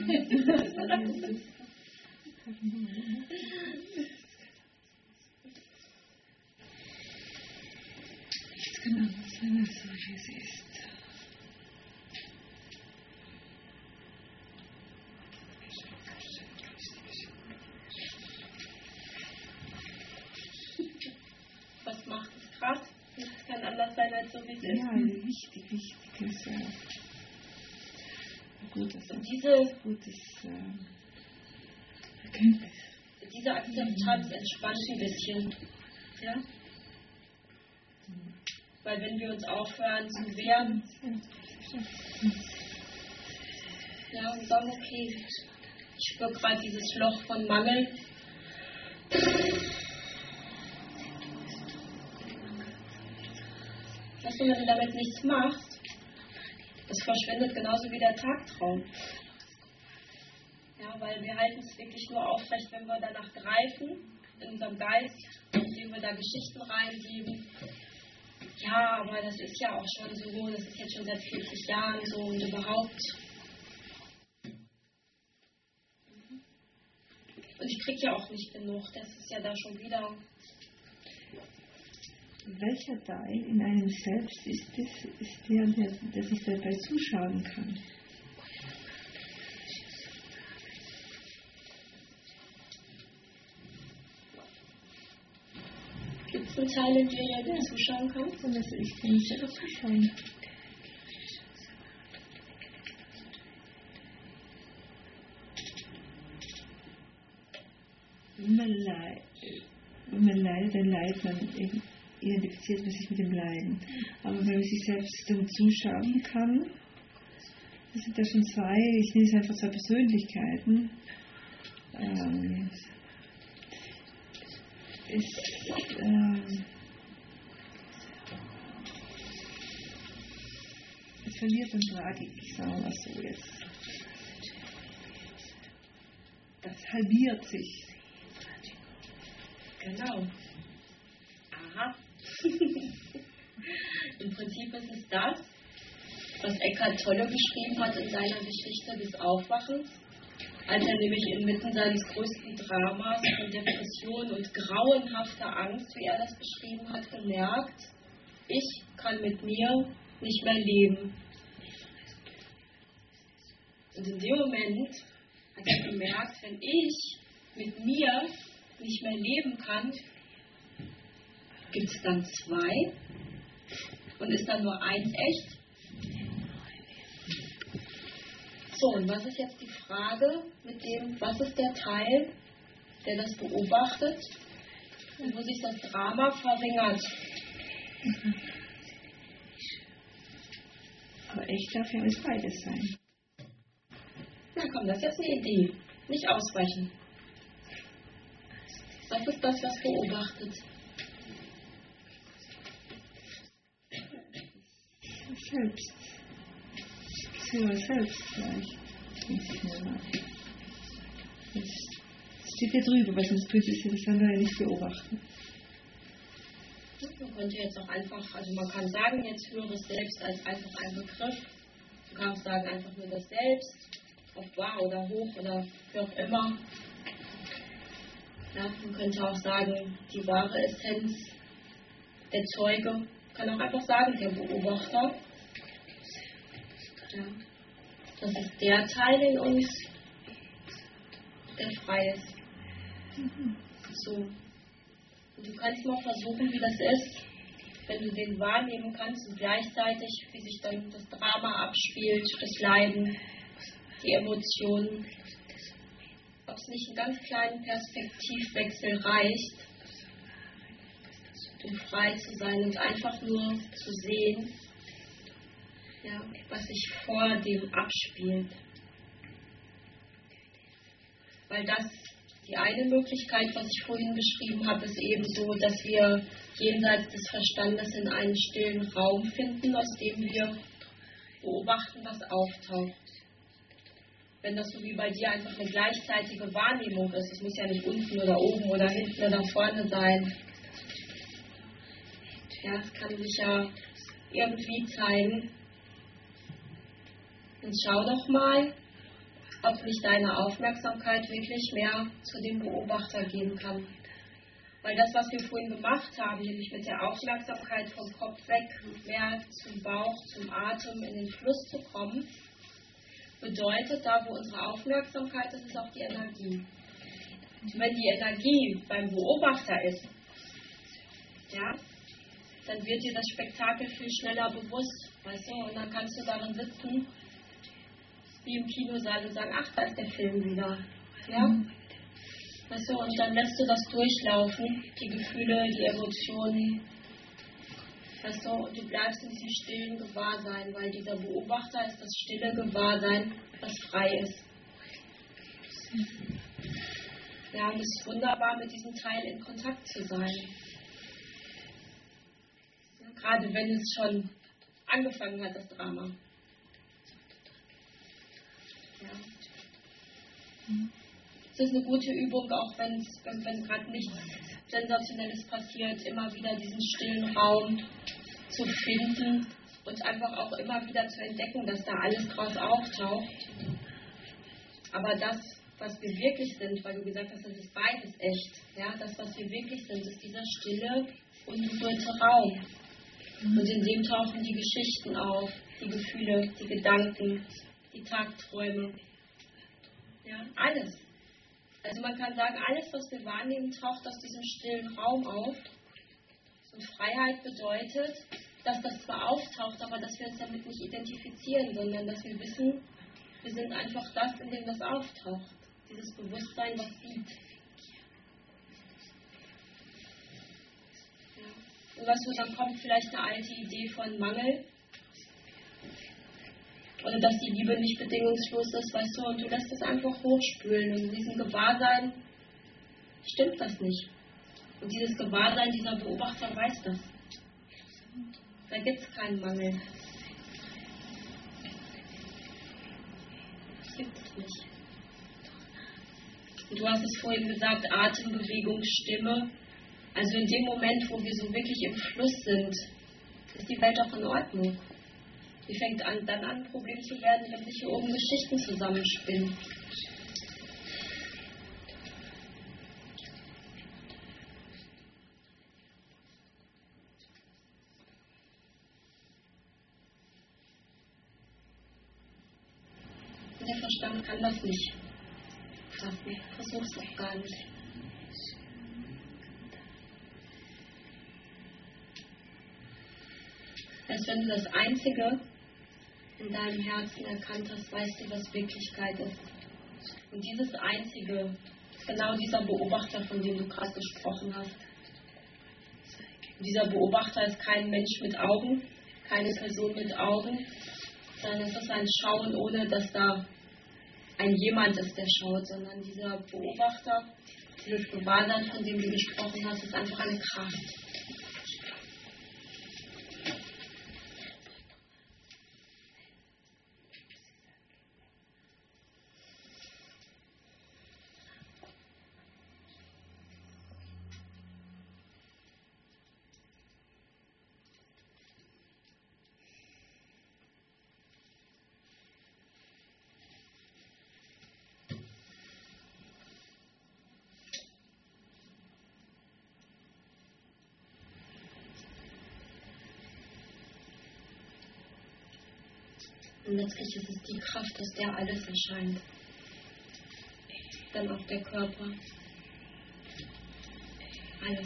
Nichts kann anders sein, als so wie es ist. Was macht es krass? Nichts kann anders sein, als so wie es ist. Ja, wichtig ist gutes Erkenntnis. Diese Akzeptanz entspannt ein bisschen. Ja? Weil wenn wir uns aufhören zu wehren, ja, und sagen, okay, ich spüre gerade dieses Loch von Mangel. Weißt du, wenn du damit nichts machst, das verschwindet genauso wie der Tagtraum. Ja, weil wir halten es wirklich nur aufrecht, wenn wir danach greifen, in unserem Geist, indem wir da Geschichten reingeben. Ja, aber das ist ja auch schon so, das ist jetzt schon seit 40 Jahren so und überhaupt. Und ich kriege ja auch nicht genug, das ist ja da schon wieder. Welcher Teil in einem selbst ist der sich dabei zuschauen kann? Gibt es einen Teil, in dem du zuschauen kannst? Und ich kann selber zuschauen. Wenn man leidet, dann leidet man identifiziert man sich mit dem Leiden. Aber wenn man sich selbst so zuschauen kann, das sind da schon zwei, ich nenne es einfach zwei Persönlichkeiten. Es verliert an Tragik, sagen wir mal so jetzt. Das halbiert sich. Genau. Aha. Im Prinzip ist es das, was Eckhart Tolle beschrieben hat in seiner Geschichte des Aufwachens, als er nämlich inmitten seines größten Dramas von Depression und grauenhafter Angst, wie er das beschrieben hat, gemerkt, ich kann mit mir nicht mehr leben. Und in dem Moment hat er gemerkt, wenn ich mit mir nicht mehr leben kann, gibt es dann zwei und ist dann nur eins echt? So, und was ist jetzt die Frage mit dem, was ist der Teil, der das beobachtet und wo sich das Drama verringert? Aber echt darf ja alles beides sein. Na komm, das ist jetzt eine Idee. Nicht ausweichen. Was ist das, was beobachtet? Selbst. Selber selbst vielleicht. Es steht ja drüber, weil sonst könnte ich das andere nicht beobachten. Man könnte jetzt auch einfach, also man kann sagen, jetzt höheres Selbst als einfach ein Begriff. Du kannst sagen, einfach nur das Selbst, auf wahr oder hoch oder wie auch immer. Ja, man könnte auch sagen, die wahre Essenz, der Zeuge, man kann auch einfach sagen, der Beobachter. Ja. Das ist der Teil in uns, der frei ist. So. Und du kannst mal versuchen, wie das ist, wenn du den wahrnehmen kannst und gleichzeitig, wie sich dann das Drama abspielt, das Leiden, die Emotionen. Ob es nicht einen ganz kleinen Perspektivwechsel reicht, um frei zu sein und einfach nur zu sehen, ja, was sich vor dem abspielt. Weil das, die eine Möglichkeit, was ich vorhin beschrieben habe, ist eben so, dass wir jenseits des Verstandes in einen stillen Raum finden, aus dem wir beobachten, was auftaucht. Wenn das so wie bei dir einfach eine gleichzeitige Wahrnehmung ist, es muss ja nicht unten oder oben oder hinten oder vorne sein. Ja, es kann sich ja irgendwie zeigen. Und schau doch mal, ob nicht deine Aufmerksamkeit wirklich mehr zu dem Beobachter geben kann. Weil das, was wir vorhin gemacht haben, nämlich mit der Aufmerksamkeit vom Kopf weg, mehr zum Bauch, zum Atem, in den Fluss zu kommen, bedeutet, da wo unsere Aufmerksamkeit ist, ist auch die Energie. Und wenn die Energie beim Beobachter ist, ja, dann wird dir das Spektakel viel schneller bewusst, weißt du, und dann kannst du darin sitzen, wie im Kinosaal und sagen, ach, da ist der Film wieder, ja, weißt du, und dann lässt du das durchlaufen, die Gefühle, die Emotionen, weißt du, und du bleibst in diesem stillen Gewahrsein, weil dieser Beobachter ist das stille Gewahrsein, was frei ist. Ja, und es ist wunderbar, mit diesem Teil in Kontakt zu sein. Ja, gerade wenn es schon angefangen hat, das Drama. Ja. Es ist eine gute Übung, auch wenn gerade nichts Sensationelles passiert, immer wieder diesen stillen Raum zu finden und einfach auch immer wieder zu entdecken, dass da alles draus auftaucht. Aber das, was wir wirklich sind, weil du gesagt hast, das ist beides echt. Ja? Das, was wir wirklich sind, ist dieser stille, unberührte Raum. Und in dem tauchen die Geschichten auf, die Gefühle, die Gedanken, die Tagträume. Ja, alles. Also man kann sagen, alles, was wir wahrnehmen, taucht aus diesem stillen Raum auf. Und Freiheit bedeutet, dass das zwar auftaucht, aber dass wir uns damit nicht identifizieren, sondern dass wir wissen, wir sind einfach das, in dem das auftaucht. Dieses Bewusstsein, was sieht. Ja. Und was dann kommt, vielleicht eine alte Idee von Mangel. Oder dass die Liebe nicht bedingungslos ist, weißt du, und du lässt es einfach hochspülen. Und in diesem Gewahrsein stimmt das nicht. Und dieses Gewahrsein, dieser Beobachter weiß das. Da gibt es keinen Mangel. Das gibt es nicht. Und du hast es vorhin gesagt, Atem, Bewegung, Stimme. Also in dem Moment, wo wir so wirklich im Fluss sind, ist die Welt auch in Ordnung. Die fängt dann an, ein Problem zu werden, wenn sich hier oben Geschichten zusammenspinnen. Und der Verstand kann das nicht. Versuch's auch gar nicht. Erst wenn du das Einzige in deinem Herzen erkannt hast, weißt du, was Wirklichkeit ist. Und dieses Einzige ist genau dieser Beobachter, von dem du gerade gesprochen hast. Und dieser Beobachter ist kein Mensch mit Augen, keine Person mit Augen, sondern es ist ein Schauen, ohne dass da ein Jemand ist, der schaut, sondern dieser Beobachter, dieses Gewahrsein, von dem du gesprochen hast, ist einfach eine Kraft. Und letztlich ist es die Kraft, aus der alles erscheint. Dann auch der Körper. Alles.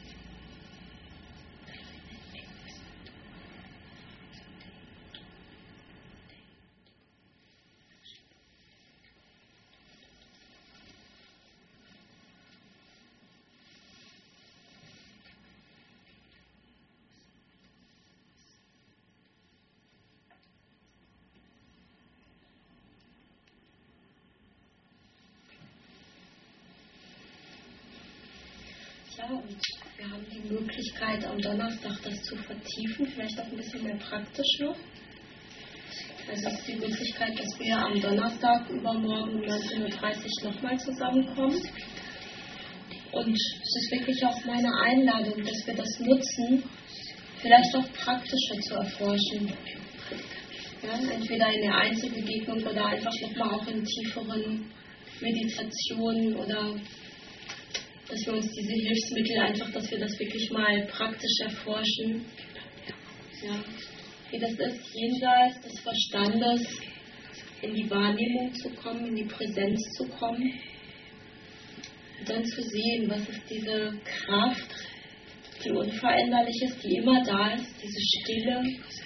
Ja, und wir haben die Möglichkeit, am Donnerstag das zu vertiefen, vielleicht auch ein bisschen mehr praktisch noch. Also es ist die Möglichkeit, dass wir am Donnerstag übermorgen um 19:30 Uhr nochmal zusammenkommen. Und es ist wirklich auch meine Einladung, dass wir das nutzen, vielleicht auch praktischer zu erforschen. Ja, entweder in der Einzelbegegnung oder einfach nochmal auch in tieferen Meditationen oder dass wir uns diese Hilfsmittel einfach, dass wir das wirklich mal praktisch erforschen. Ja, wie das ist, jenseits des Verstandes in die Wahrnehmung zu kommen, in die Präsenz zu kommen und dann zu sehen, was ist diese Kraft, die unveränderlich ist, die immer da ist, diese Stille,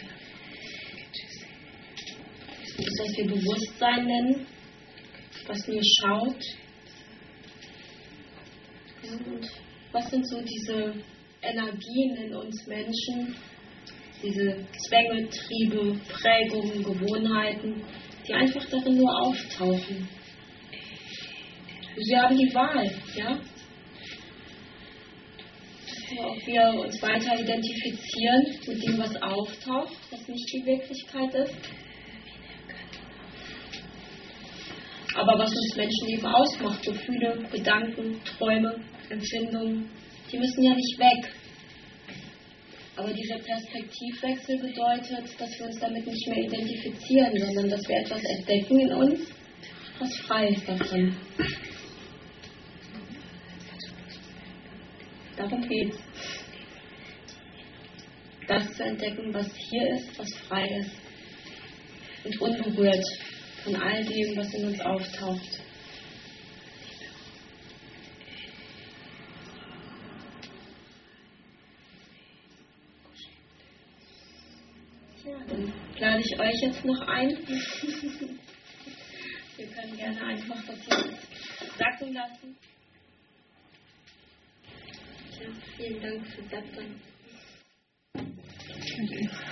das, was wir Bewusstsein nennen, was nur schaut. Ja, und was sind so diese Energien in uns Menschen, diese Zwänge, Triebe, Prägungen, Gewohnheiten, die einfach darin nur auftauchen. Wir haben die Wahl, ja? Ob wir uns weiter identifizieren mit dem, was auftaucht, was nicht die Wirklichkeit ist. Aber was uns Menschen eben ausmacht, Gefühle, Gedanken, Träume, Empfindungen, die müssen ja nicht weg. Aber dieser Perspektivwechsel bedeutet, dass wir uns damit nicht mehr identifizieren, sondern dass wir etwas entdecken in uns, was frei ist davon. Darum geht's. Das zu entdecken, was hier ist, was frei ist. Und unberührt von all dem, was in uns auftaucht. Ja, dann lade ich euch jetzt noch ein. Wir können gerne einfach das jetzt sacken lassen. Ja, vielen Dank für das.